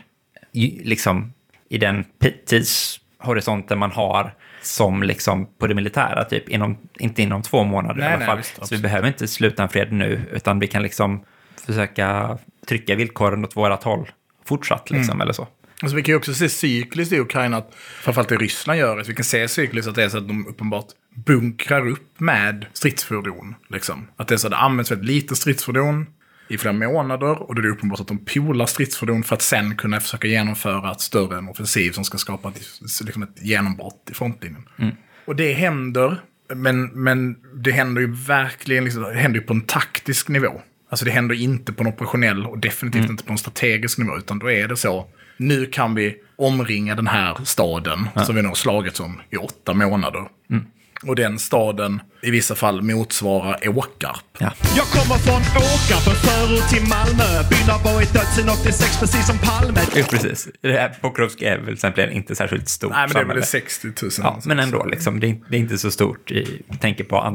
Liksom i den tidshorisonten man har som liksom på det militära typ inom, inte inom två månader nej, i alla fall. Nej, visst, så vi behöver inte sluta en fred nu utan vi kan liksom försöka trycka villkoren åt vårat håll fortsatt liksom mm. eller så. Alltså vi kan ju också se cykliskt i Ukraina att framförallt i Ryssland gör det. Vi kan se cykliskt att det är så att de uppenbart bunkrar upp med stridsfordon. Liksom. Att det är så att det används väldigt lite stridsfordon i flera månader och då är det uppenbart att de polar stridsfordon för att sen kunna försöka genomföra ett större en offensiv som ska skapa ett, liksom ett genombrott i frontlinjen. Mm. Och det händer, men, men det händer ju verkligen liksom, det händer ju på en taktisk nivå. Alltså det händer inte på en operationell och definitivt mm. inte på en strategisk nivå utan då är det så, nu kan vi omringa den här staden ja. som vi nu har slagit om i åtta månader. Mm. Och den staden i vissa fall motsvarar Åkarp. Ja. Jag kommer från Åkarp, en förort till Malmö. Byn har varit död sedan åttiosex, precis som Palme. Ja, precis. Det här Pokrovsk är väl exempelvis inte särskilt stort. Nej, men det är väl sextio tusen. Ja, men ändå, liksom, det, är, det är inte så stort. I, tänker på andra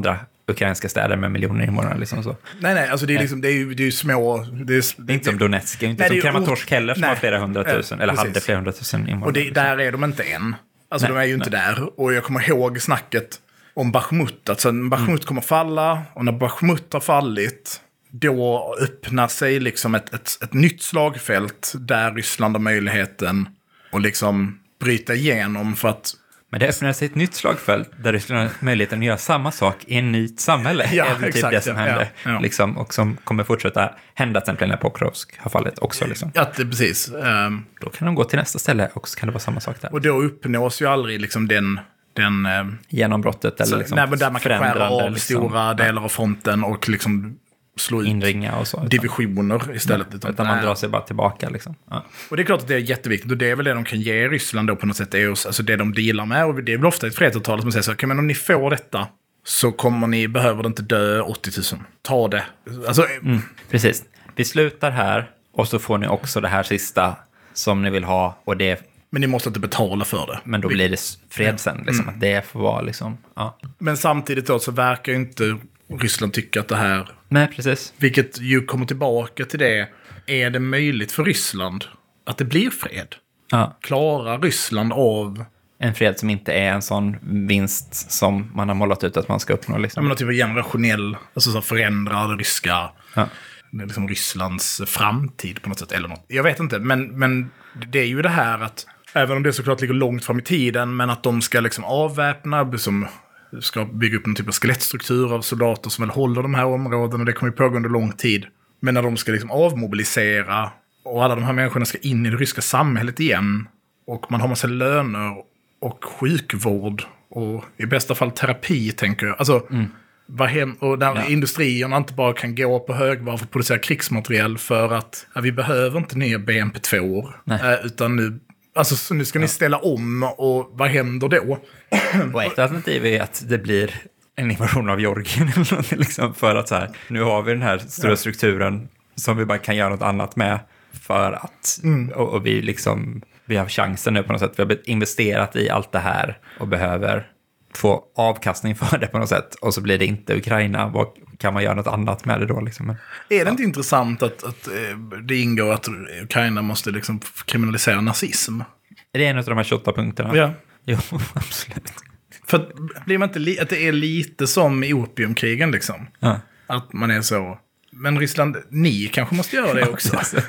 ukrainska städer med miljoner invånare liksom så. Nej, nej, alltså det är liksom, det är ju, det är ju små... Det är, det är inte som Donetsk, det är inte nej, som Kramatorsk heller som nej, har flera hundratusen, eller precis. hade flera hundratusen invånare. Och det, där är de inte än. Alltså nej, de är ju inte nej. där. Och jag kommer ihåg snacket om Bachmut. Alltså Bachmut mm. kommer falla, och när Bachmut har fallit, då öppnar sig liksom ett, ett, ett nytt slagfält där Ryssland har möjligheten att liksom bryta igenom för att... Men det öppnar sig ett nytt slagfält där Ryssland har möjligheten att göra samma sak i en nytt samhälle. Ja, även exakt. Det som ja, hände. Ja, ja. Liksom, och som kommer fortsätta hända till exempel när Pokrovsk har fallit också. Liksom. Ja, det, precis. Um, då kan de gå till nästa ställe och så kan det vara samma sak där. Och då uppnås ju aldrig liksom den... den um, genombrottet eller liksom nej, men där man kan skära av liksom, stora delar av fronten och liksom slå ut inringa och så, divisioner istället. Ja, utan, utan man drar sig bara tillbaka. Liksom. Ja. Och det är klart att det är jätteviktigt. Och det är väl det de kan ge Ryssland då på något sätt. Är just, alltså det de dealar med. Och det är väl ofta ett fredsavtal som säger så. Okay, men om ni får detta så kommer ni, behöver det inte dö åttio tusen. Ta det. Alltså, mm, precis. Vi slutar här och så får ni också det här sista som ni vill ha. Och det, men ni måste inte betala för det. Men då blir det fred sen. Liksom, mm. Att det får vara liksom... Ja. Men samtidigt då så verkar ju inte Ryssland tycka att det här... Nej, precis. Vilket ju kommer tillbaka till det. Är det möjligt för Ryssland att det blir fred? Ja. Klarar Ryssland av... En fred som inte är en sån vinst som man har målat ut att man ska uppnå. Liksom. Ja, men typ generationell, alltså så förändrar det ryska... Ja. Liksom Rysslands framtid på något sätt. Eller något. Jag vet inte, men, men det är ju det här att... Även om det såklart ligger långt fram i tiden, men att de ska liksom avväpna, som ska bygga upp en typ av skelettstruktur av soldater som väl håller de här områdena, och det kommer ju pågå under lång tid. Men när de ska liksom avmobilisera och alla de här människorna ska in i det ryska samhället igen, och man har massa löner och sjukvård och i bästa fall terapi, tänker jag. Alltså, mm. vad händer, och där ja. industrierna inte bara kan gå på högvarv för att producera krigsmateriel för att ja, vi behöver inte nya B M P två år, äh, utan nu Alltså, så nu ska ni ställa om, och vad händer då? Och ett alternativ är att det blir en invasion av Georgien eller något, liksom, för att så här, nu har vi den här stora strukturen som vi bara kan göra något annat med för att, mm. och, och vi liksom, vi har chansen nu på något sätt, vi har investerat i allt det här och behöver få avkastning för det på något sätt, och så blir det inte Ukraina, vad kan man göra något annat med det då liksom? Är det ja. inte intressant att, att det ingår att Ukraina måste liksom kriminalisera nazism? Är det en av de här tjugoåtta punkterna? Ja. Jo, absolut. För att, blir man inte li- att det är lite som i opiumkrigen liksom? Ja. Att man är så... Men Ryssland, ni kanske måste göra det också. Ja,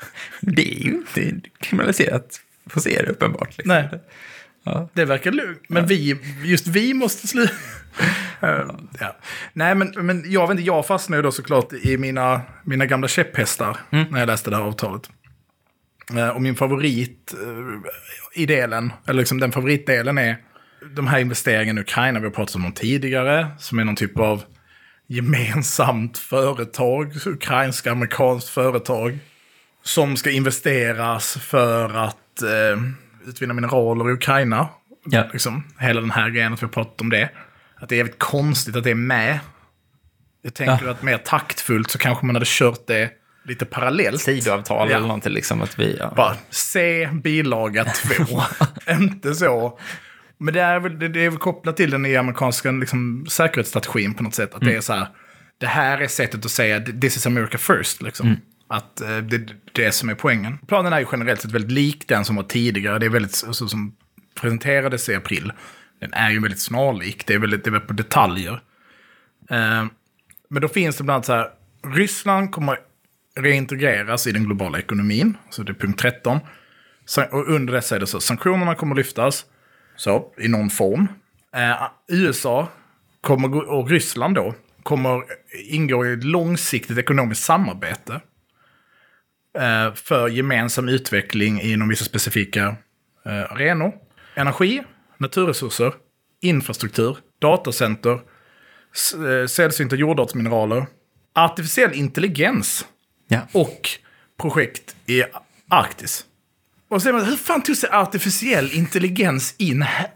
det är ju inte kriminaliserat hos er uppenbart. Liksom. Nej. Ja. Det verkar lugnt. Men ja. vi, just vi måste sluta. uh, ja. Nej, men, men jag vet inte, jag fastnade då såklart i mina, mina gamla käpphästar mm. när jag läste det här avtalet. Uh, och min favorit uh, i delen, eller liksom den favoritdelen är de här investeringarna i Ukraina vi har pratat om tidigare, som är någon typ av gemensamt företag, ukrainska amerikanskt företag, som ska investeras för att uh, utvinna mineraler i Ukraina. Ja. Liksom, hela den här grejen att vi har pratat om det. Att det är jävligt konstigt att det är med. Jag tänker ja. att mer taktfullt så kanske man hade kört det lite parallellt. Sidoavtal ja. eller någonting liksom. Att vi, ja. Bara se bilaga två. Inte så. Men det är väl, det, det är väl kopplat till den i amerikanska liksom, säkerhetsstrategin på något sätt. Att mm. det är så här, det här är sättet att säga this is America first liksom. Mm. Att uh, det är det som är poängen. Planen är ju generellt sett väldigt lik den som var tidigare. Det är väldigt, så, som presenterades i april. Den är ju väldigt snarlik. Det är väldigt, det är väldigt på detaljer. Uh, men då finns det bland annat så här. Ryssland kommer reintegreras i den globala ekonomin. Så det är punkt tretton. Så, och under dessa är det så. Sanktionerna kommer lyftas. Så, i någon form. Uh, U S A kommer, och Ryssland då kommer ingå i ett långsiktigt ekonomiskt samarbete för gemensam utveckling inom vissa specifika eh, arenor. Energi, naturresurser, infrastruktur, datacenter, sällsynta jordartsmineraler, artificiell intelligens ja. och projekt i Arktis. Och så säger man, hur fan tog sig artificiell intelligens in här?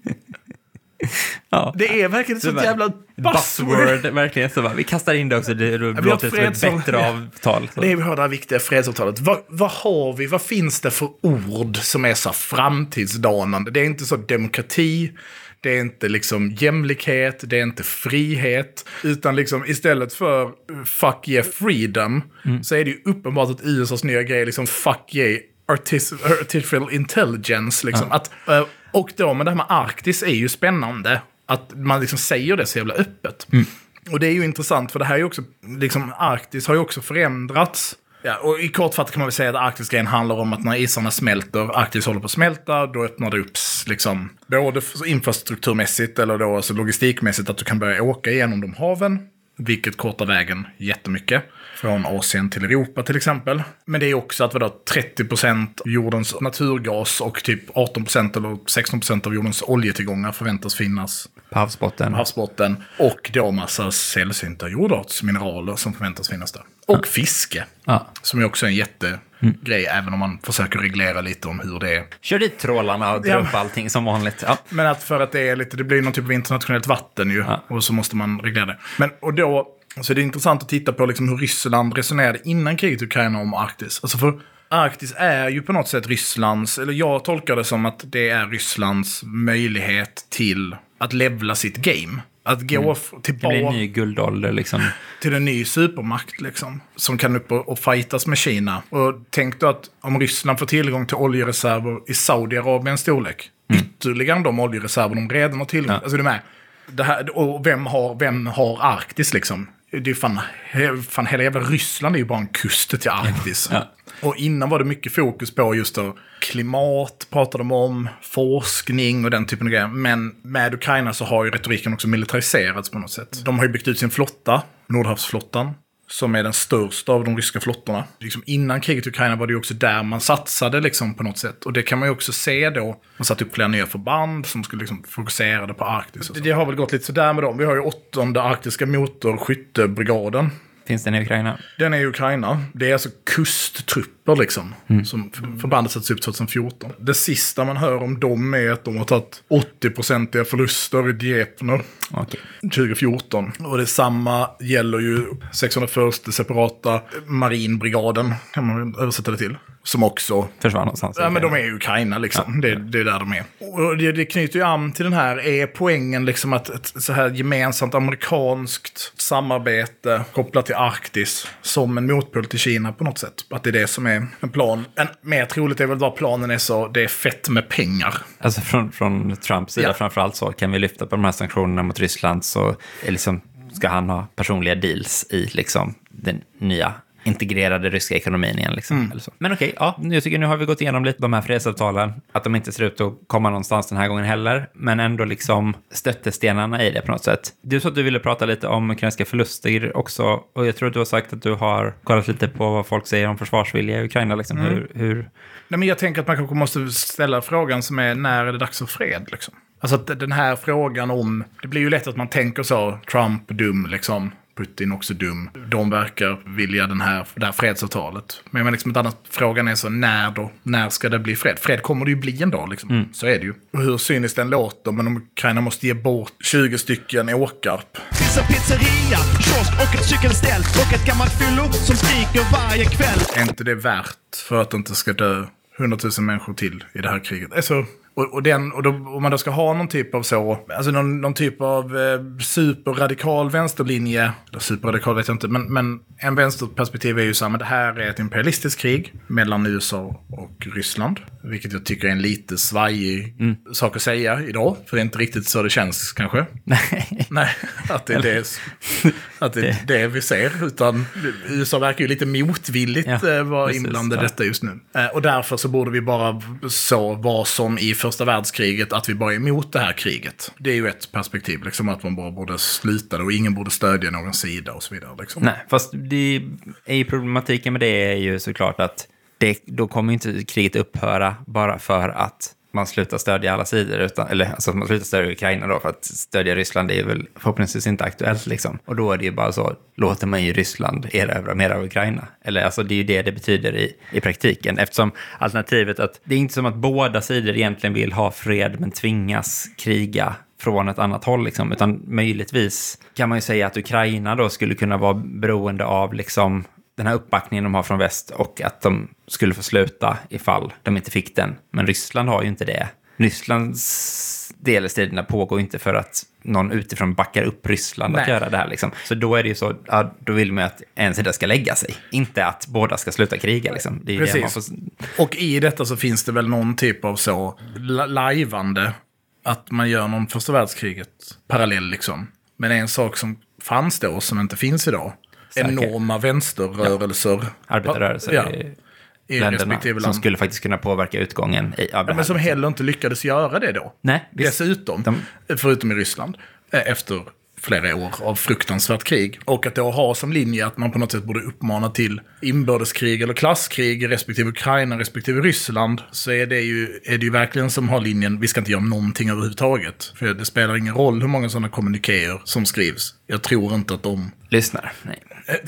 Ja. Det är verkligen så jävla buzzword. Verkligen så, va? Vi kastar in det också. Det låter som ett bättre avtal. Så. Det är vi har det här viktiga fredsavtalet. Vad, vad har vi? Vad finns det för ord som är så framtidsdanande? Det är inte så demokrati. Det är inte liksom jämlikhet, det är inte frihet. Utan liksom istället för fuck yeah freedom mm. så är det ju uppenbart att U S A:s nya grej är liksom fuck yeah artis- artificial intelligence. Liksom. Ja. Att, och då med det här med Arktis är ju spännande. Att man liksom säger det så jävla öppet. Mm. Och det är ju intressant för det här är ju också, liksom Arktis har ju också förändrats. Ja, och i kortfattat kan man väl säga att Arktis-grejen handlar om att när isarna smälter, Arktis håller på att smälta, då öppnar det upp liksom, både infrastrukturmässigt eller då alltså logistikmässigt att du kan börja åka igenom de haven, vilket kortar vägen jättemycket. Från Asien till Europa till exempel. Men det är också att vadå, trettio procent av jordens naturgas och typ arton procent eller sexton procent av jordens oljetillgångar förväntas finnas på havsbotten. havsbotten. Och då massa sällsynta jordartsmineraler som förväntas finnas där. Och ja. fiske. Ja. Som är också en jättegrej, mm. även om man försöker reglera lite om hur det är. Kör dit trålarna och dra ja. upp allting som vanligt. Ja. Men att för att det är lite, det blir någon typ av internationellt vatten ju. Ja. Och så måste man reglera det. Men, och då... Så det är intressant att titta på liksom hur Ryssland resonerade innan kriget i Ukraina om Arktis. Alltså för Arktis är ju på något sätt Rysslands, eller jag tolkar det som att det är Rysslands möjlighet till att levla sitt game. Att gå mm. tillbaka... Det blir en ny guldålder liksom. Till en ny supermakt liksom. Som kan upp och, och fightas med Kina. Och tänk då att om Ryssland får tillgång till oljereserver i Saudiarabiens storlek. Mm. Ytterligare de oljereserver de redan har tillgång. Ja. Alltså det med. Det här, och vem har, vem har Arktis liksom? Det är fan, fan, hela jävla Ryssland är ju bara en kust till Arktis. Ja. Och innan var det mycket fokus på just då klimat, pratade de om, forskning och den typen av grejer. Men med Ukraina så har ju retoriken också militariserats på något sätt. De har ju byggt ut sin flotta, Nordhavsflottan, som är den största av de ryska flottorna. Liksom innan kriget i Ukraina var det ju också där man satsade liksom på något sätt. Och det kan man ju också se då. Man satt upp flera nya förband som skulle liksom fokusera på Arktis. Och så. Det har väl gått lite sådär med dem. Vi har ju åttonde arktiska motorskyttebrigaden. Finns den i Ukraina? Den är i Ukraina. Det är alltså kusttrupper liksom. Mm. Som förbandet sätts upp tjugohundrafjorton. Det sista man hör om dem är att de har tagit åttio procent förluster i Djepner. Okay. tjugohundrafjorton. Och detsamma gäller ju sexhundraförsta separata marinbrigaden. Kan man översätta det till. Som också... Försvann någonstans. Ja, men de är i Ukraina liksom. Ja. Det, det är där de är. Och det, det knyter ju an till den här. Är poängen liksom att ett så här gemensamt amerikanskt samarbete kopplat till Arktis som en motpol till Kina på något sätt. Att det är det som är en plan. En, mer troligt är väl vad planen är så. Det är fett med pengar. Alltså från, från Trumps sida ja. framförallt så kan vi lyfta på de här sanktionerna mot Ryssland så är liksom, ska han ha personliga deals i liksom den nya integrerade ryska ekonomin igen liksom. Mm. Eller så. Men okej, ja, jag tycker nu har vi gått igenom lite de här fredsavtalen. Att de inte ser ut att komma någonstans den här gången heller. Men ändå liksom stöttestenarna i det på något sätt. Du sa att du ville prata lite om ukrainska förluster också. Och jag tror att du har sagt att du har kollat lite på vad folk säger om försvarsvilja i Ukraina. Liksom. Mm. Hur, hur... Nej, men jag tänker att man kanske måste ställa frågan som är när är det dags för fred liksom. Alltså att den här frågan om... Det blir ju lätt att man tänker så, Trump dum liksom. Putin också dum. De verkar vilja den här, det här fredsavtalet. Men, men liksom, annat, frågan är så, när då? När ska det bli fred? Fred kommer det ju bli en dag, liksom. Mm. Så är det ju. Och hur cyniskt den låter, men om Ukraina måste ge bort tjugo stycken åkarp. Finns en pizzeria, kiosk och ett cykelställ och ett gammalt fyllo som skriker varje kväll. Är inte det värt för att det inte ska dö hundratusen människor till i det här kriget? Alltså... Och, och, den, och då, om man då ska ha någon typ av så, alltså någon, någon typ av eh, superradikal vänsterlinje, eller superradikal vet jag inte, men, men en vänsterperspektiv är ju så här, men det här är ett imperialistiskt krig mellan U S A och Ryssland, vilket jag tycker är en lite svajig mm. sak att säga idag, för det är inte riktigt så det känns kanske. Nej. Nej, att det är det, att det, det. det vi ser, utan U S A verkar ju lite motvilligt ja, eh, vara inblandade i detta just nu. Eh, och därför så borde vi bara så vara som i första världskriget, att vi bara är emot det här kriget. Det är ju ett perspektiv, liksom, att man bara borde sluta det och ingen borde stödja någon sida och så vidare. Liksom. Nej, fast det är ju problematiken med det är ju såklart att det, då kommer inte kriget upphöra bara för att man slutar stödja alla sidor, utan, eller alltså man slutar stödja Ukraina då, för att stödja Ryssland är väl förhoppningsvis inte aktuellt liksom. Och då är det ju bara så, låter man ju Ryssland erövra mer av Ukraina. Eller alltså det är ju det det betyder i, i praktiken, eftersom alternativet att det är inte som att båda sidor egentligen vill ha fred men tvingas kriga från ett annat håll liksom, utan möjligtvis kan man ju säga att Ukraina då skulle kunna vara beroende av liksom den här uppbackningen de har från väst och att de skulle få sluta ifall de inte fick den. Men Ryssland har ju inte det. Rysslands del i striderna pågår inte för att någon utifrån backar upp Ryssland Nej. att göra det här. Liksom. Så då är det ju så, ja, då vill man att en sida ska lägga sig. Inte att båda ska sluta kriga. Liksom. Det är Precis. det man får... Och i detta så finns det väl någon typ av så lajvande att man gör någon första världskriget parallell liksom. Men en sak som fanns då som inte finns idag. Säker. Enorma vänsterrörelser. Ja. Arbetarrörelser ja. i, i länderna respektive som land. skulle faktiskt kunna påverka utgången i, av det Ja, här. men som liksom. heller inte lyckades göra det då. Nej, visst. Dessutom, De- förutom i Ryssland, eh, efter flera år av fruktansvärt krig. Och att då ha som linje att man på något sätt borde uppmana till inbördeskrig eller klasskrig respektive Ukraina respektive Ryssland, så är det ju, är det ju verkligen som har linjen, vi ska inte göra någonting överhuvudtaget. För det spelar ingen roll hur många sådana kommunikéer som skrivs. Jag tror inte att de... Lyssnar. Nej.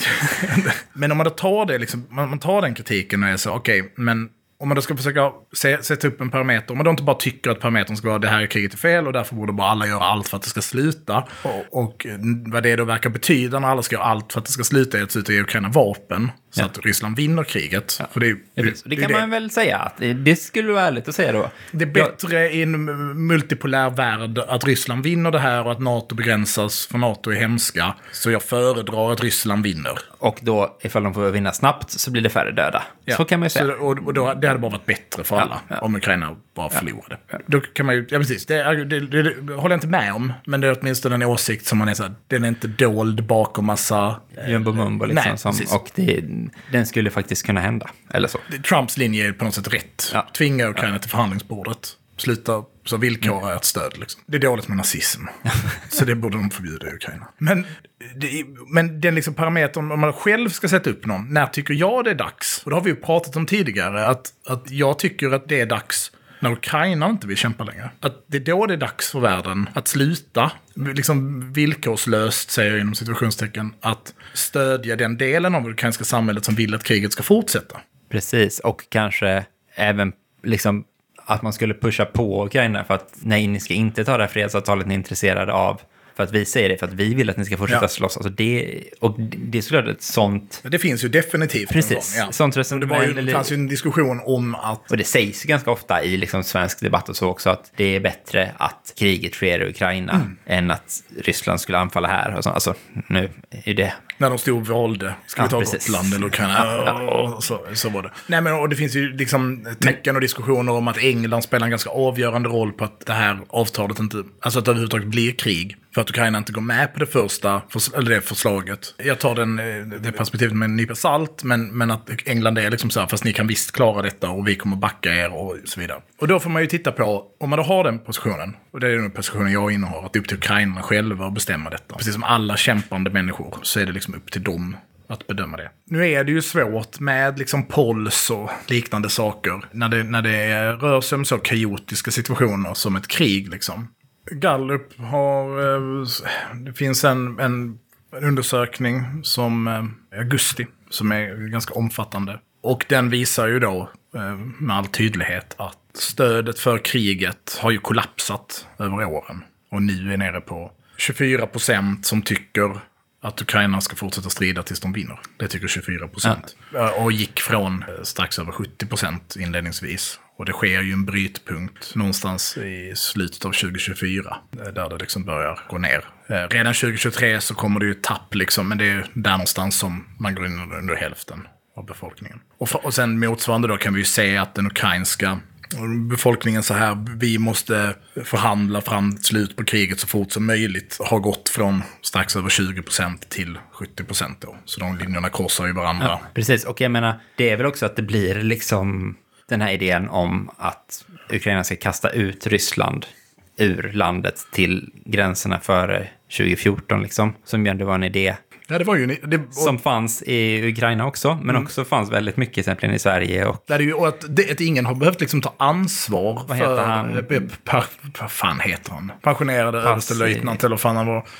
Men om man då tar det, liksom, man, man tar den kritiken och är så, okej, okay, men om man då ska försöka se, sätta upp en parameter, om man då inte bara tycker att parametern ska vara det här kriget är fel och därför borde bara alla göra allt för att det ska sluta. Och, och vad det då verkar betyda när alla ska göra allt för att det ska sluta är att sluta ge Ukraina vapen så Ja. att Ryssland vinner kriget. Ja. För det, Det, det, det kan man väl säga att det, det skulle vara ärligt att säga då. Det är bättre i en multipolär värld att Ryssland vinner det här och att NATO begränsas, för NATO är hemska. Så jag föredrar att Ryssland vinner. Och då, ifall de får vinna snabbt, så blir det färre döda. Ja. Så kan man ju säga. Så, och och då, det hade bara varit bättre för alla ja. om Ukraina bara förlorade. Då kan man ju, ja precis, det, är, det, det, det håller jag inte med om, men det är åtminstone en åsikt som man är så här, den är inte dold bakom massa... Jumbo Mumbo liksom. Nej, som, precis. och det, den skulle faktiskt kunna hända. Eller så. Trumps linje är på något sätt rätt. Ja. Tvinga Ukraina till förhandlingsbordet. Sluta så villkora mm. ett stöd. Liksom. Det är dåligt med nazism. Så det borde de förbjuda i Ukraina. Men, det, men den liksom parametern, om man själv ska sätta upp någon, när tycker jag det är dags? Och det har vi ju pratat om tidigare, att, att jag tycker att det är dags när Ukraina inte vill kämpa längre. Att det är då det är dags för världen att sluta, liksom villkorslöst, säger jag inom situationstecken, att stödja den delen av det ukrainska samhället som vill att kriget ska fortsätta. Precis, och kanske även liksom att man skulle pusha på Ukraina för att nej, ni ska inte ta det här fredsavtalet ni är intresserade av. För att vi säger det, för att vi vill att ni ska fortsätta Ja. slåss. Alltså det, och det är såklart ett sånt... Det finns ju definitivt. Precis, en gång, ja. sånt Och det, var ju, det fanns ju en diskussion om att... Och det sägs ganska ofta i liksom svensk debatt och så också att det är bättre att kriget sker i Ukraina mm. än att Ryssland skulle anfalla här. Och så. Alltså, nu är det... När de stod och valde, ska vi Ja, ta precis. Gotland eller Ukraina? Ja, och så, så var det. Nej, men och det finns ju liksom tecken och diskussioner om att England spelar en ganska avgörande roll på att det här avtalet inte... Alltså att det överhuvudtaget blir krig. För att Ukraina inte går med på det första, eller det förslaget. Jag tar den, det perspektivet med en nypa salt, men, men att England är liksom så här, fast ni kan visst klara detta och vi kommer backa er och så vidare. Och då får man ju titta på, om man då har den positionen, och det är den positionen jag innehar, att det är upp till Ukraina själva att bestämma detta. Precis som alla kämpande människor så är det liksom upp till dem att bedöma det. Nu är det ju svårt med liksom polls och liknande saker när det, när det rör sig om så kaotiska situationer som ett krig liksom. Gallup har, det finns en, en undersökning som augusti som är ganska omfattande. Och den visar ju då med all tydlighet att stödet för kriget har ju kollapsat över åren. Och nu är nere på tjugofyra procent som tycker att Ukraina ska fortsätta strida tills de vinner. Det tycker tjugofyra procent. Ja. Och gick från strax över sjuttio procent inledningsvis. Och det sker ju en brytpunkt någonstans i slutet av tjugo tjugofyra. Där det liksom börjar gå ner. Redan tjugo tjugotre så kommer det ju tapp liksom. Men det är där någonstans som man går in under hälften av befolkningen. Och, för, och sen motsvarande då kan vi ju se att den ukrainska befolkningen så här, vi måste förhandla fram slut på kriget så fort som möjligt, har gått från strax över tjugo procent till sjuttio procent då. Så de linjerna korsar ju varandra. Ja, precis, och jag menar, det är väl också att det blir liksom den här idén om att Ukraina ska kasta ut Ryssland ur landet till gränserna före tjugo fjorton liksom, som ju ändå var en idé. Ja, det var ju... Det, och, som fanns i Ukraina också, men mm. också fanns väldigt mycket exempelvis i Sverige. Och, det är ju, och att, det, att ingen har behövt liksom ta ansvar. Vad för... heter han? Vad fan heter han? Pensionerade överstelöjtnant eller vad fan han var.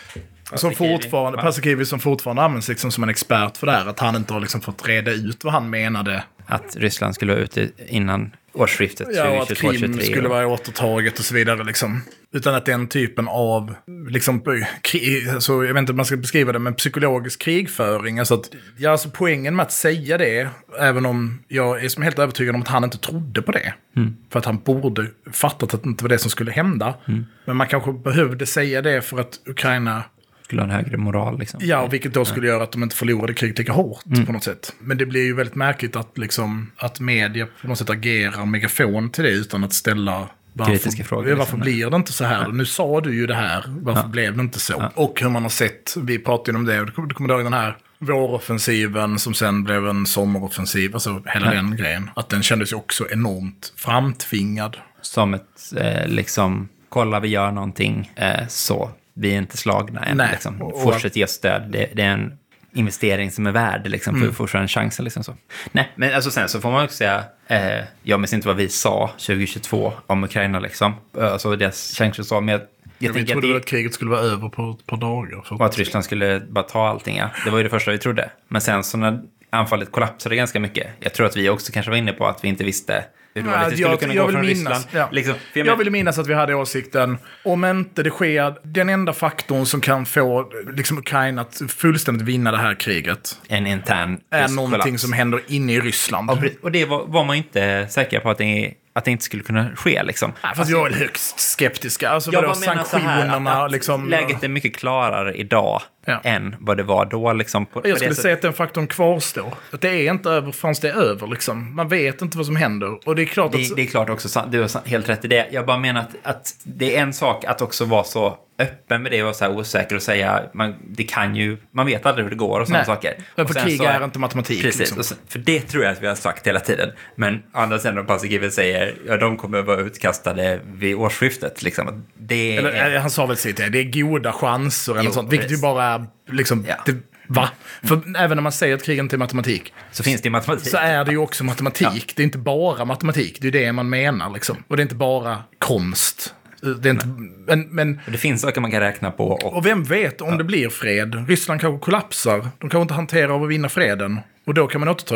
Som fortfarande, Paasikivi som fortfarande används liksom som en expert för det här. Att han inte har liksom fått reda ut vad han menade. Att Ryssland skulle vara ute innan årsskiftet ja, tjugo att tjugotvå Krim tjugotre. skulle vara återtaget och så vidare liksom. Utan att den typen av liksom, krig, alltså, jag vet inte hur man ska beskriva det, men psykologisk krigföring. Alltså att, ja, alltså poängen med att säga det, även om jag är som helt övertygad om att han inte trodde på det. Mm. För att han borde fattat att det inte var det som skulle hända. Mm. Men man kanske behövde säga det för att Ukraina skulle ha en högre moral liksom. Ja, vilket då skulle ja. göra att de inte förlorade kriget lika hårt mm. på något sätt. Men det blir ju väldigt märkligt att, liksom, att media på något sätt agerar megafon till det utan att ställa varför, kritiska frågor. Varför liksom. blir det inte så här? Ja. Nu sa du ju det här, varför ja. blev det inte så? Ja. Och hur man har sett, vi pratade ju om det, och det kommer ihåg den här våroffensiven som sen blev en sommaroffensiv, alltså hela ja. den grejen. Att den kändes ju också enormt framtvingad. Som ett, eh, liksom, kolla vi gör någonting eh, så. Vi är inte slagna än. Nej. Liksom. Fortsätt ge stöd. Det, det är en investering som är värd liksom, för mm. att få en chans. Liksom, så. Nej, men alltså, sen så får man också säga, eh, jag minns inte vad vi sa tjugo tjugotvå om Ukraina. Liksom. Alltså deras chanser sa, men jag, jag, jag trodde att, det, att kriget skulle vara över på ett par dagar. Och att Ryssland skulle bara ta allting, ja. Det var ju det första vi trodde. Men sen så när anfallet kollapsade ganska mycket. Jag tror att vi också kanske var inne på att vi inte visste hur dåligt det skulle jag, kunna jag gå från minnas, Ryssland. Ja. Liksom, jag, jag vill minnas att vi hade åsikten, om inte det sker, den enda faktorn som kan få liksom, Ukraina att fullständigt vinna det här kriget. En intern är någonting kollaps. Som händer inne i Ryssland. Och, och det var, var man ju inte säker på att det, att det inte skulle kunna ske. Liksom. Ja, fast alltså, jag är högst skeptiska. Alltså, jag sanktionerna, här, att, liksom, läget är mycket klarare idag ja. än vad det var då. Liksom, på, jag på skulle det säga att den faktorn kvarstår. Att det är inte över förrän det är över. Liksom. Man vet inte vad som händer. Och det är klart det, att... det är klart också, du har helt rätt i det. Jag bara menar att, att det är en sak att också vara så öppen med det och så här osäker och säga, man, det kan ju, man vet aldrig hur det går och sådana saker. Men för krig är inte matematik. Precis, liksom. sen, för det tror jag att vi har sagt hela tiden. Men andra sidan av Paasikivi säger, ja, de kommer att vara utkastade vid årsskiftet. Liksom. Det eller, är... Han sa väl sitt, det är goda chanser eller jo, sånt, vilket ju bara är liksom... Ja. Det, va? För även när man säger att krig inte är matematik, så finns det matematik. Så är det ju också matematik. Ja. Det är inte bara matematik, det är det man menar liksom. Och det är inte bara konst. Det är inte, men, men, det finns saker man kan räkna på. Och, och vem vet om ja. det blir fred? Ryssland kanske kollapsar. De kanske inte hanterar av att vinna freden. Och då kan man återta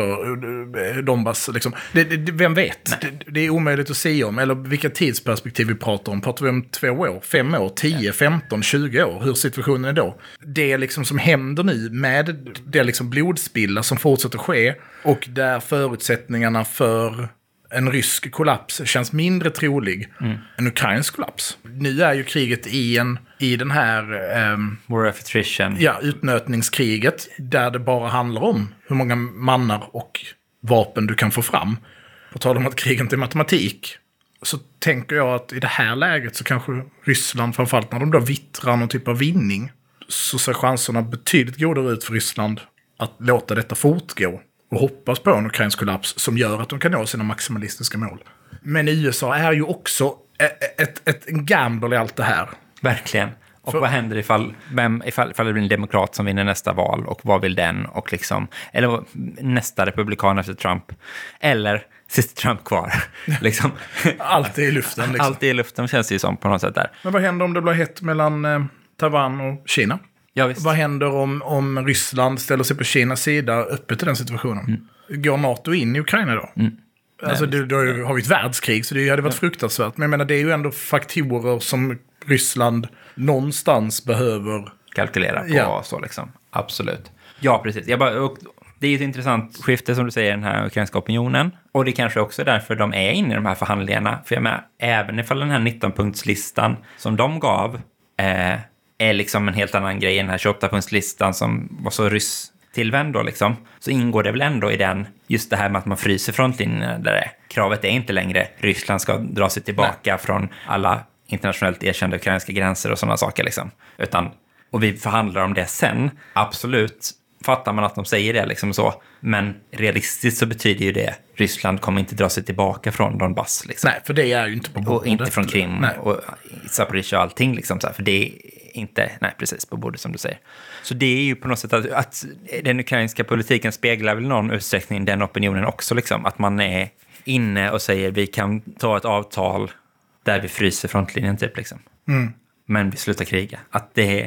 Donbass. Liksom. Det, det, vem vet? Det, det är omöjligt att se om. Eller vilka tidsperspektiv vi pratar om. Pratar vi om två år, fem år, tio, femton, tjugo år? Hur situationen är då? Det liksom som händer nu med det liksom blodspilla som fortsätter ske. Och där förutsättningarna för en rysk kollaps känns mindre trolig mm. än ukrainsk kollaps. Nu är ju kriget i, en, i den här um, War of attrition. Ja, utnötningskriget, där det bara handlar om hur många mannar och vapen du kan få fram. På tal om att kriget inte är matematik, så tänker jag att i det här läget så kanske Ryssland, framförallt när de då vittrar någon typ av vinning, så ser chanserna betydligt godare ut för Ryssland att låta detta fortgå. Och hoppas på en ukrainsk kollaps som gör att de kan nå sina maximalistiska mål. Men U S A är ju också ett, ett, ett gamble i allt det här. Verkligen. Och För, vad händer ifall, vem, ifall, ifall det blir en demokrat som vinner nästa val? Och vad vill den? Och liksom, eller nästa republikan efter Trump. Eller sitter Trump kvar? liksom. Allt är i luften. Liksom. Allt är i luften känns det ju som på något sätt där. Men vad händer om det blir hett mellan eh, Taiwan och Kina? Ja, visst. Vad händer om, om Ryssland ställer sig på Kinas sida öppet i den situationen? Mm. Går NATO in i Ukraina då? Mm. Alltså, det, då har vi ett världskrig, så det hade varit ja. fruktansvärt. Men jag menar, det är ju ändå faktorer som Ryssland någonstans behöver kalkylera på. Ja. Så liksom. Absolut. Ja, precis. Jag bara, och det är ett intressant skifte som du säger, den här ukrainska opinionen. Och det kanske också är därför de är inne i de här förhandlingarna. För jag menar, även ifall den här nitton-punktslistan som de gav eh, är liksom en helt annan grej, den här tjugoåtta-punktslistan som var så ryss tillvänd då liksom, så ingår det väl ändå i den, just det här med att man fryser frontlinjerna där det. Kravet är inte längre Ryssland ska dra sig tillbaka Nej. från alla internationellt erkända ukrainska gränser och sådana saker liksom. Utan, och vi förhandlar om det sen, absolut fattar man att de säger det liksom så, men realistiskt så betyder ju det Ryssland kommer inte dra sig tillbaka från Donbass liksom. Nej, för det är ju inte på bordet. Och inte från Krim Nej. och Zaporizjzja och allting liksom så här, för det är inte, nej precis, på bordet som du säger. Så det är ju på något sätt att, att den ukrainska politiken speglar väl någon utsträckning den opinionen också liksom, att man är inne och säger vi kan ta ett avtal där vi fryser frontlinjen typ liksom. Mm. Men vi slutar kriga. Att det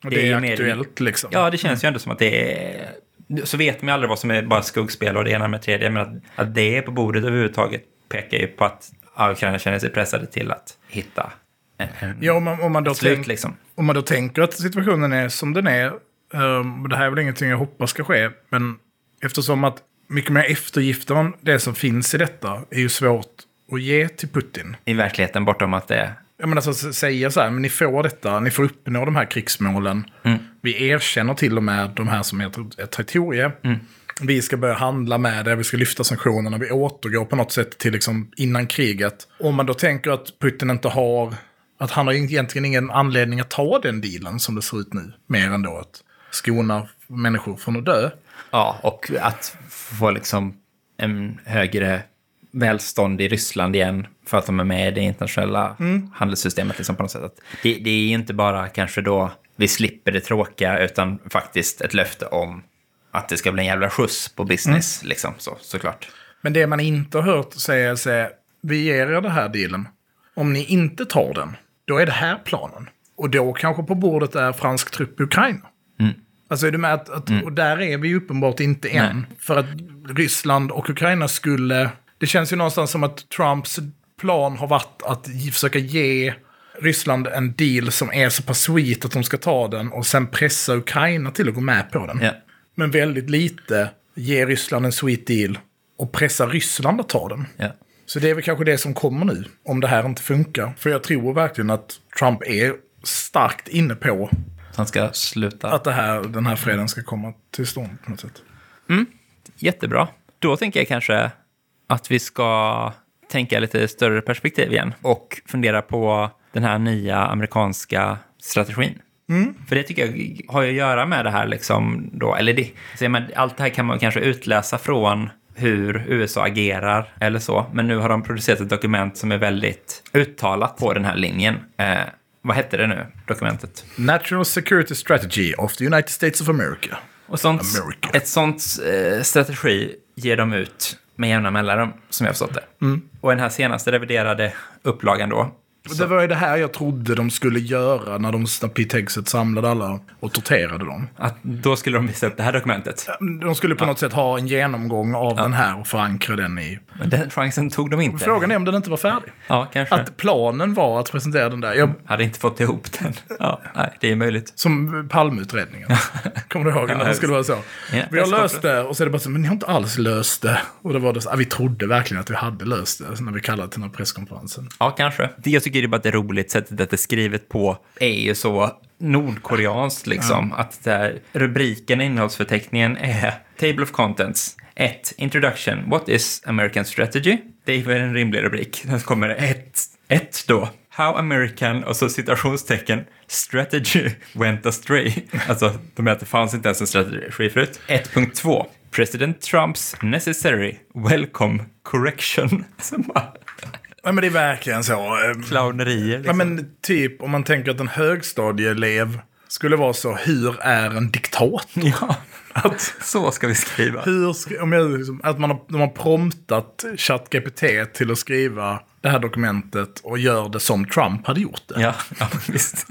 Och det, det är, är aktuellt mer, liksom. Ja, det känns ju ändå som att det är... Så vet man ju aldrig vad som är bara skuggspel och det ena med tredje. Men att, att det är på bordet överhuvudtaget pekar ju på att Ukraina känner sig pressade till att hitta en, en, ja, om man, om man då ett slut tänk, liksom. Om man då tänker att situationen är som den är, um, det här är väl ingenting jag hoppas ska ske, men eftersom att mycket mer eftergifter om det som finns i detta är ju svårt att ge till Putin. I verkligheten bortom att det är... Jag menar alltså säga så här, men ni får detta, ni får uppnå de här krigsmålen. Mm. Vi erkänner till och med de här som är ett, ett territorium. Mm. Vi ska börja handla med det, vi ska lyfta sanktionerna, vi återgår på något sätt till liksom innan kriget. Om man då tänker att Putin inte har, att han har egentligen ingen anledning att ta den dealen som det ser ut nu, mer än då att skona människor från att dö. Ja, och att få liksom en högre välstånd i Ryssland igen för att de är med i det internationella mm. handelssystemet liksom på något sätt. Att det, det är inte bara kanske då vi slipper det tråkiga utan faktiskt ett löfte om att det ska bli en jävla skjuts på business mm. liksom, så, såklart. Men det man inte har hört säga är vi ger er det här dealen. Om ni inte tar den, då är det här planen. Och då kanske på bordet är fransk trupp i Ukraina. Mm. Alltså är du med att, att mm. och där är vi ju uppenbart inte än. Nej. För att Ryssland och Ukraina skulle... Det känns ju någonstans som att Trumps plan har varit att försöka ge Ryssland en deal som är så pass sweet att de ska ta den och sen pressa Ukraina till att gå med på den. Yeah. Men väldigt lite ge Ryssland en sweet deal och pressa Ryssland att ta den. Yeah. Så det är väl kanske det som kommer nu, om det här inte funkar. För jag tror verkligen att Trump är starkt inne på han ska sluta. Att det här, den här freden ska komma till stånd på något sätt. Mm. Jättebra. Då tänker jag kanske att vi ska tänka lite större perspektiv igen och fundera på den här nya amerikanska strategin. Mm. För det tycker jag har att göra med det här liksom då, eller det, så man, allt det här kan man kanske utläsa från hur U S A agerar eller så, men nu har de producerat ett dokument som är väldigt uttalat på den här linjen. Eh, vad hette det nu, dokumentet? National Security Strategy of the United States of America. Och sånt, America. ett sånt eh, strategi ger de ut med jämna mellanrum, som jag har förstått det. Mm. Och den här senaste reviderade upplagan då. Det var ju det här jag trodde de skulle göra när de när Pete Hegseth samlade alla och torterade dem. Att då skulle de visa upp det här dokumentet. De skulle på ja. något sätt ha en genomgång av ja. den här och förankra den i... Men den chansen tog de inte. Frågan är om den inte var färdig. Ja, kanske. Att planen var att presentera den där. Jag hade inte fått ihop den. Ja, nej, det är möjligt. Som Palmeutredningen. Kommer du ihåg när det skulle vara så? Ja, vi har löst det och så är det bara så, men ni har inte alls löst det. Och det var det så, ah, vi trodde verkligen att vi hade löst det när vi kallade till den här presskonferensen. Ja, kanske. Det jag tycker det är bara det roligt sättet att det är skrivet på är ju så nordkoreanskt liksom. Ja. Att där, rubriken i innehållsförteckningen är Table of Contents. ett. Introduction. What is American strategy? Det är väl en rimlig rubrik. Sen kommer det ett. ett då. How American, och så citationstecken, strategy went astray. Alltså, de är att det fanns inte ens en strategi förut. ett punkt två. President Trumps necessary welcome correction. Ja, men det är verkligen så. Clownerier. Liksom. Ja, men typ om man tänker att en högstadieelev skulle vara så, hur är en diktator? Ja, att, så ska vi skriva. Hur ska, om jag, att man har, de har promptat ChatGPT till att skriva det här dokumentet och gör det som Trump hade gjort det. Ja, ja visst.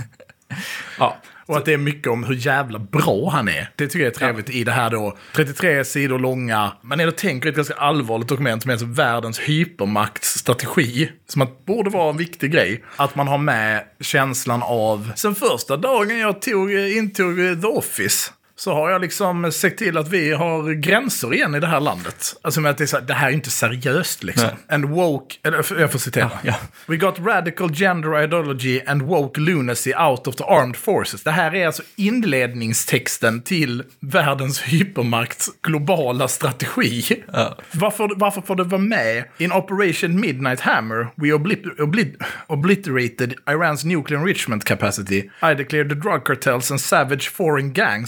Ja. Och att det är mycket om hur jävla bra han är. Det tycker jag är trevligt ja. i det här då. trettiotre sidor långa. Man är då tänker ett ganska allvarligt dokument som är alltså världens hypermaktstrategi. Som att borde vara en viktig grej. Att man har med känslan av... Sen första dagen jag tog, intog The Office så har jag liksom sett till att vi har gränser igen i det här landet. Alltså med att det är så här, det här är inte seriöst liksom. Nej. And woke, eller jag får citera. Ja, ja. We got radical gender ideology and woke lunacy out of the armed forces. Det här är alltså inledningstexten till världens hypermakt globala strategi. Ja. Varför, varför får det vara med? In Operation Midnight Hammer, we obli- obli- obliterated Iran's nuclear enrichment capacity. I declared the drug cartels and savage foreign gangs operate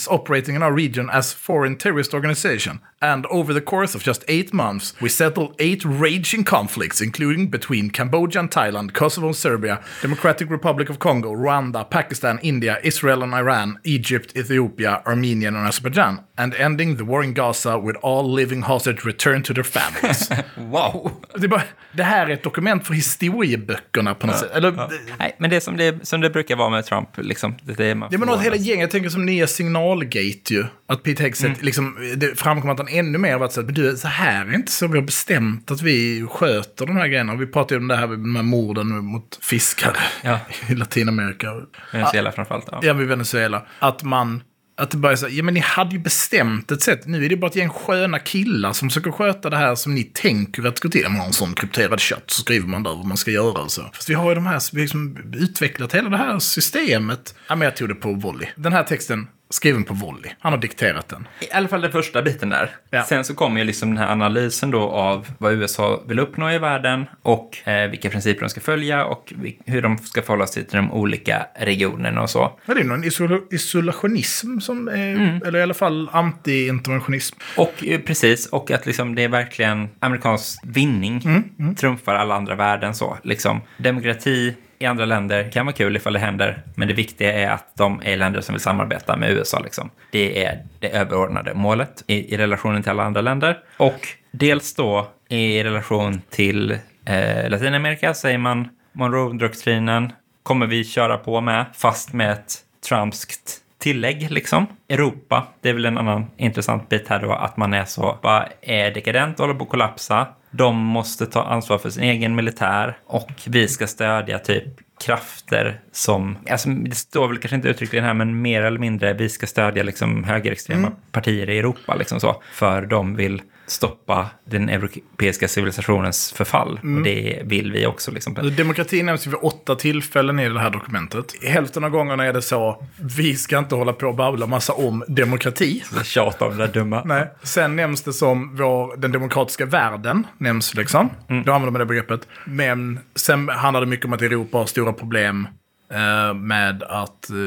operating in our region as foreign terrorist organization. And over the course of just eight months, we settled eight raging conflicts, including between Cambodia and Thailand, Kosovo and Serbia, Democratic Republic of Congo, Rwanda, Pakistan, India, Israel and Iran, Egypt, Ethiopia, Armenia and Azerbaijan, and ending the war in Gaza with all living hostage returned to their families. Wow! Det, är bara, det här är ett dokument för historieböckerna på något sätt. Eller, Ja. Nej, men det är som det, som det brukar vara med Trump. Liksom. Det, det är man Ja, men något hela förvånas. gänget, jag tänker som nya Signalgate ju. Att Pete Hegseth, mm. liksom, det framkommer att han ännu mer har varit så att, men du, så här är inte så vi har bestämt att vi sköter de här grejerna. Och vi pratade ju om det här med de här morden mot fiskare Ja. i Latinamerika. Venezuela framförallt. Ja. Ja, vid Venezuela. Att man, att det bara är så, ja men ni hade ju bestämt ett sätt. Nu är det bara ett gäng sköna killar som försöker sköta det här som ni tänker att gå till. Om man har en sån krypterad chatt så skriver man där vad man ska göra och så. Fast vi har ju de här, vi har liksom utvecklat hela det här systemet. Ja, men jag tog det på volley. Den här texten skriven på volley. Han har dikterat den. I alla fall den första biten där. Ja. Sen så kommer ju liksom den här analysen då av vad U S A vill uppnå i världen och eh, vilka principer de ska följa och vi- hur de ska förhålla sig till de olika regionerna och så. Ja, det är någon isol- isolationism som är, Mm. eller i alla fall anti-interventionism. Och eh, precis, och att liksom det är verkligen amerikansk vinning Mm, trumfar alla andra värden så. Liksom, demokrati i andra länder kan vara kul ifall det händer, men det viktiga är att de är länder som vill samarbeta med U S A. Liksom. Det är det överordnade målet i, i relationen till alla andra länder. Och dels då i relation till eh, Latinamerika säger man Monroe-doktrinen kommer vi köra på med, fast med ett trumpskt tillägg liksom. Europa, det är väl en annan intressant bit här då, att man är så, bara är dekadent och håller på att kollapsa. De måste ta ansvar för sin egen militär och vi ska stödja typ krafter som, alltså det står väl kanske inte uttryckligen här, men mer eller mindre vi ska stödja liksom högerextrema Mm. partier i Europa liksom så, för de vill stoppa den europeiska civilisationens förfall Mm. och det vill vi också liksom. Alltså, demokrati nämns ju vid åtta tillfällen i det här dokumentet. I hälften av gångerna är det så, vi ska inte hålla på och babbla massa om demokrati. Tjat om det där dumma. Nej. Sen nämns det som vår, den demokratiska världen, nämns liksom. Mm. Då använder man det begreppet. Men sen handlar det mycket om att Europa har stora problem eh, med att eh,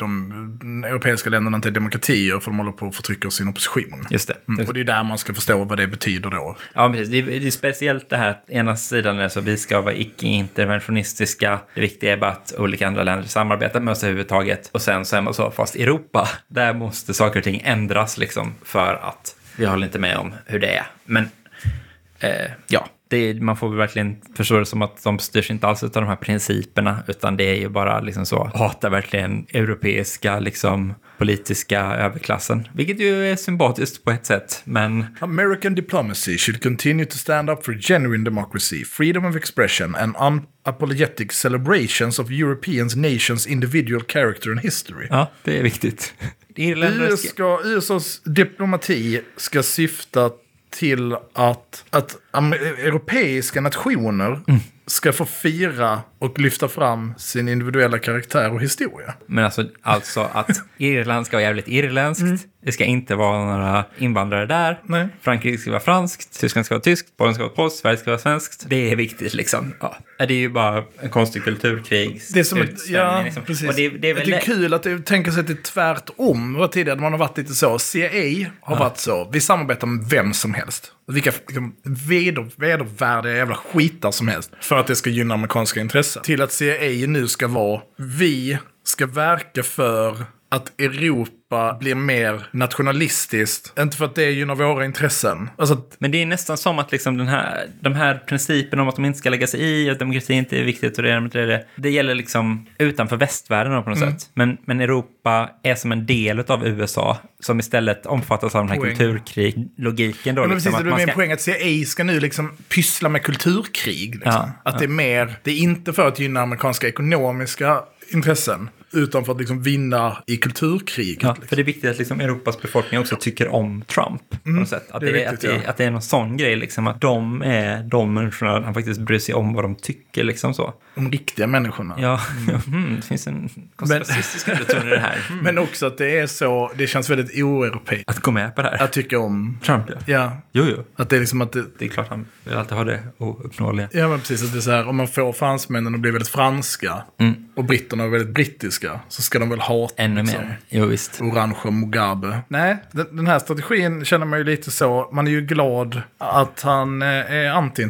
de europeiska länderna inte är demokratier för de håller på att förtrycka sin opposition. Just det. Mm. Och det är där man ska förstå vad det betyder då. Ja, precis. Det är, det är speciellt det här. Ena sidan är så vi ska vara icke-interventionistiska. Det viktiga är bara att olika andra länder samarbetar med oss överhuvudtaget. Och sen så är man så, fast i Europa, där måste saker och ting ändras liksom för att vi håller inte med om hur det är. Men eh, ja, det är, man får verkligen förstå det som att de styrs inte alls av de här principerna, utan det är ju bara liksom så, hatar verkligen europeiska liksom politiska överklassen, vilket ju är sympatiskt på ett sätt, men American diplomacy should continue to stand up for genuine democracy, freedom of expression and unapologetic celebrations of Europeans nations' individual character and history. ja, det är viktigt. Irländare U S, ska... ska, U S A:s diplomati ska syfta till att, att am- europeiska nationer ska få fira och lyfta fram sin individuella karaktär och historia. Men alltså, alltså att Irland ska vara jävligt irländskt. Mm. Det ska inte vara några invandrare där. Nej. Frankrike ska vara franskt. Tyskland ska vara tyskt. Polen ska vara polskt. Sverige ska vara svenskt. Det är viktigt liksom. Ja. Det är ju bara en konstig kulturkrig. Det är som ett, utsvängning, ja, liksom. precis. Och det, det är väl det är det. kul att det tänker sig att det är tvärtom. Vad tidigare man har varit lite så. C I A har varit så. Vi samarbetar med vem som helst. Vilka liksom, veder, vedervärdiga jävla skitar som helst. För att det ska gynna amerikanska intressen. Till att C I A nu ska vara, vi ska verka för att Europa blir mer nationalistiskt. Inte för att det gynnar våra intressen. Alltså att, Men det är nästan som att liksom den här, de här principerna om att de inte ska lägga sig i, att demokrati inte är viktigt och det, är det, det, det gäller liksom utanför västvärlden på något Mm. sätt. Men, men Europa är som en del av U S A som istället omfattas av den här Poäng. kulturkrig-logiken då. men Liksom, precis, att det är man min ska... poäng att C I A ska nu liksom pyssla med kulturkrig. Liksom. Ja, att det är mer, det är inte för att gynna amerikanska ekonomiska intressen. Utan för att liksom vinna i kulturkriget. Ja, liksom. för det är viktigt att liksom Europas befolkning också tycker om Trump på något sätt. Att det det, är är, viktigt, att, det, ja. att det är någon sån grej liksom, att de är de människorna han faktiskt bryr sig om vad de tycker liksom så. De riktiga människorna. Ja, mm, det finns en konservatistisk underton i det här. Mm. Men också att det är så, det känns väldigt oeuropeiskt Att gå med på det här. att tycka om Trump, ja. Ja, Jo, jo. att det är liksom att det, Det är klart han vill alltid ha det ouppnåeliga. ja men precis att det är så här, om man får fransmännen att bli väldigt franska Mm. och britterna är väldigt brittiska, franska så ska de väl hata Ännu liksom, mer, jo visst. Orange Mugabe. Nej, den, den här strategin känner man ju lite så. Man är ju glad att han eh, är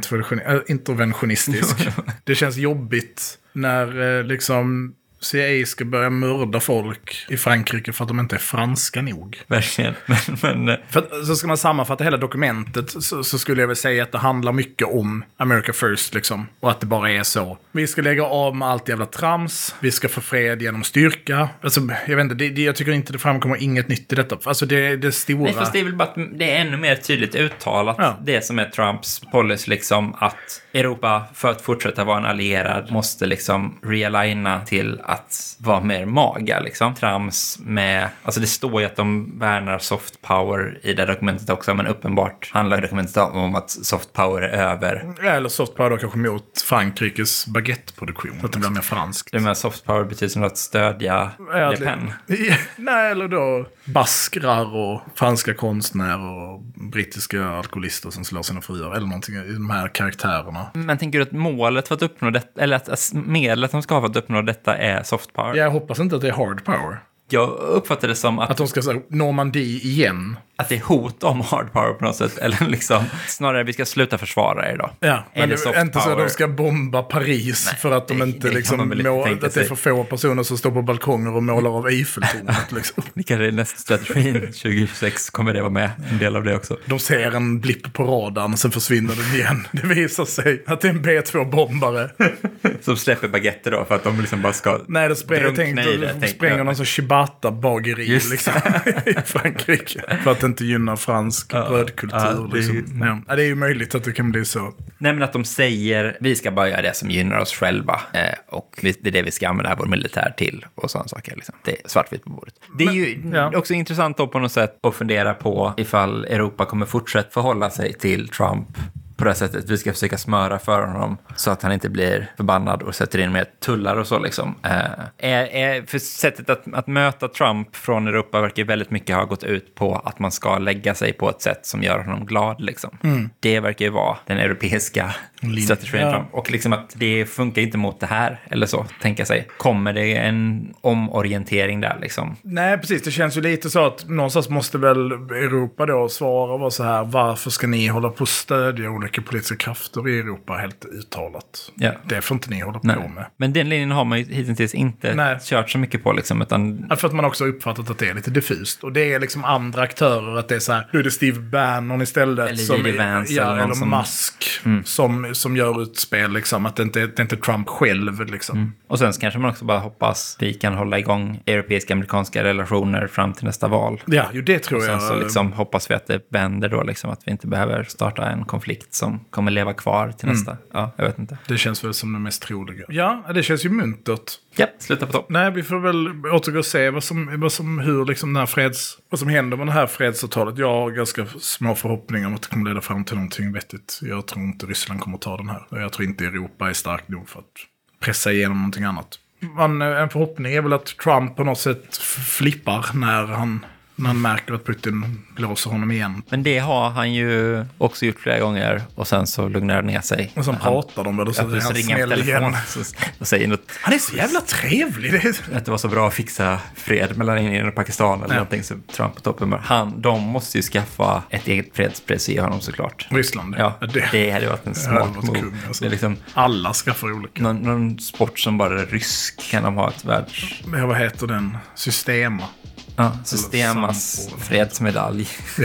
anti-interventionistisk. Det känns jobbigt när eh, liksom C I A ska börja mörda folk i Frankrike för att de inte är franska nog. Verkligen. Men, men, för, så ska man sammanfatta hela dokumentet så, så skulle jag väl säga att det handlar mycket om America First liksom. Och att det bara är så. Vi ska lägga av med allt jävla trams. Vi ska få fred genom styrka. Alltså, jag vet inte, det, det, jag tycker inte det framkommer inget nytt i detta. Alltså det, det stora... Nej, fast det är väl bara att det är ännu mer tydligt uttalat. Ja. Det som är Trumps policy liksom, att Europa för att fortsätta vara en allierad måste liksom realigna till att vara mer maga liksom. Trams med, alltså det står ju att de värnar soft power i det dokumentet också, men uppenbart handlar dokumentet om att soft power är över. Eller soft power då kanske mot Frankrikes baguetteproduktion, att det blir mer franskt. Det med soft power betyder som att stödja Le Pen. Nej, eller då baskrar och franska konstnärer och brittiska alkoholister som slår sina fruar eller någonting i de här karaktärerna. Men tänker du att målet för att uppnå detta, eller att medlet de ska ha för att uppnå detta är soft power? Jag hoppas inte att det är hard power. Jag uppfattar det som att... Att de ska säga Normandie igen. Att det är hot om hard power på något sätt. Eller liksom, snarare vi ska sluta försvara er då. Ja, men det är inte power. Så att de ska bomba Paris. Nej, för att de inte det liksom mål, att det är för få personer som står på balkonger och målar av Eiffeltornet liksom. Det kanske är nästa strategin tjugohundratjugosex kommer det vara med. En del av det också. De ser en blipp på radarn och sen försvinner den igen. Det visar sig att det är en B två-bombare. Som släpper baguetter då för att de liksom bara ska... Nej, det spränger, jag tänkte, det, de spränger någon sån ciabatta-bageri liksom, i Frankrike. För att inte gynna fransk ja, brödkultur. Ja, det, liksom. är, ja. Det är ju möjligt att det kan bli så. Nej, men att de säger vi ska bara göra det som gynnar oss själva. Eh, och det är det vi ska använda vår militär till. Och sådana saker. Liksom. Det är svartvitt på bordet. Det är men, ju ja. också intressant då på något sätt att fundera på ifall Europa kommer fortsätta förhålla sig till Trump på det sättet. Vi ska försöka smöra för honom så att han inte blir förbannad och sätter in mer tullar och så liksom. Eh, är, är för sättet att, att möta Trump från Europa verkar väldigt mycket ha gått ut på att man ska lägga sig på ett sätt som gör honom glad liksom. Mm. Det verkar ju vara den europeiska strategin. Ja. Och liksom att det funkar inte mot det här eller så, tänka sig. Kommer det en omorientering där liksom? Nej, precis. Det känns ju lite så att någonstans måste väl Europa då svara och vara så här, varför ska ni hålla på att stödja olika politiska krafter i Europa helt uttalat? Ja. Det får inte ni hålla på Nej. med. Men den linjen har man ju hittills inte Nej. kört så mycket på liksom, utan... Ja, för att man också har uppfattat att det är lite diffust. Och det är liksom andra aktörer, att det är så här, nu är det Steve Bannon istället. Eller som J D Vance. Ja, eller, eller som... Musk mm. som, som gör utspel liksom, att det inte, det är inte Trump själv liksom. Mm. Och sen kanske man också bara hoppas vi kan hålla igång europeiska-amerikanska relationer fram till nästa val. Ja, ju det tror och sen jag. Så liksom hoppas vi att det vänder då liksom, att vi inte behöver starta en konflikt som kommer leva kvar till nästa. Mm. Ja, jag vet inte. Det känns väl som det mest troliga. Ja, det känns ju muntert. Ja, sluta på topp. Nej, vi får väl återgå och se vad som, vad som, hur liksom den här freds, vad som händer med det här fredsavtalet. Jag har ganska små förhoppningar om att det kommer leda fram till någonting vettigt. Jag tror inte Ryssland kommer ta den här. Jag tror inte Europa är stark nog för att pressa igenom någonting annat. Man, en förhoppning är väl att Trump på något sätt flippar när han... när han märker att Putin blåser honom igen. Men det har han ju också gjort flera gånger. Och sen så lugnar det ner sig. Och sen han, pratar de väl och så ja, han ringer smäller igen. Och säger något. Han är så jävla trevlig. Det att det var så bra att fixa fred mellan Indien och Pakistan. Eller ja. någonting så Trump på toppen. Han, de måste ju skaffa ett eget fredspris i honom såklart. Ryssland. Ja, det, det hade varit en smart move. Kung, alltså. Det är liksom, alla skaffar olika. Någon, någon sport som bara är rysk kan de ha ett världs... Ja, vad heter den? Systema. Ja, Systemas fredsmedalj. Ja.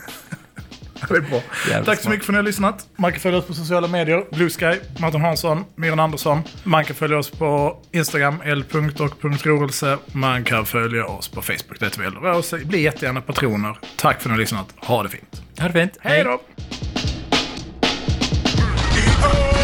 Det är bra. Jävligt Tack så mycket för att ni har lyssnat. Man kan följa oss på sociala medier. Blue Sky, Martin Hansson, Miran Andersson. Man kan följa oss på Instagram, l punkt och punkt rörelse. Man kan följa oss på Facebook, det är rörelse. Bli jättegärna patroner. Tack för att ni har lyssnat. Ha det fint. Ha det fint. Hej då! Hej.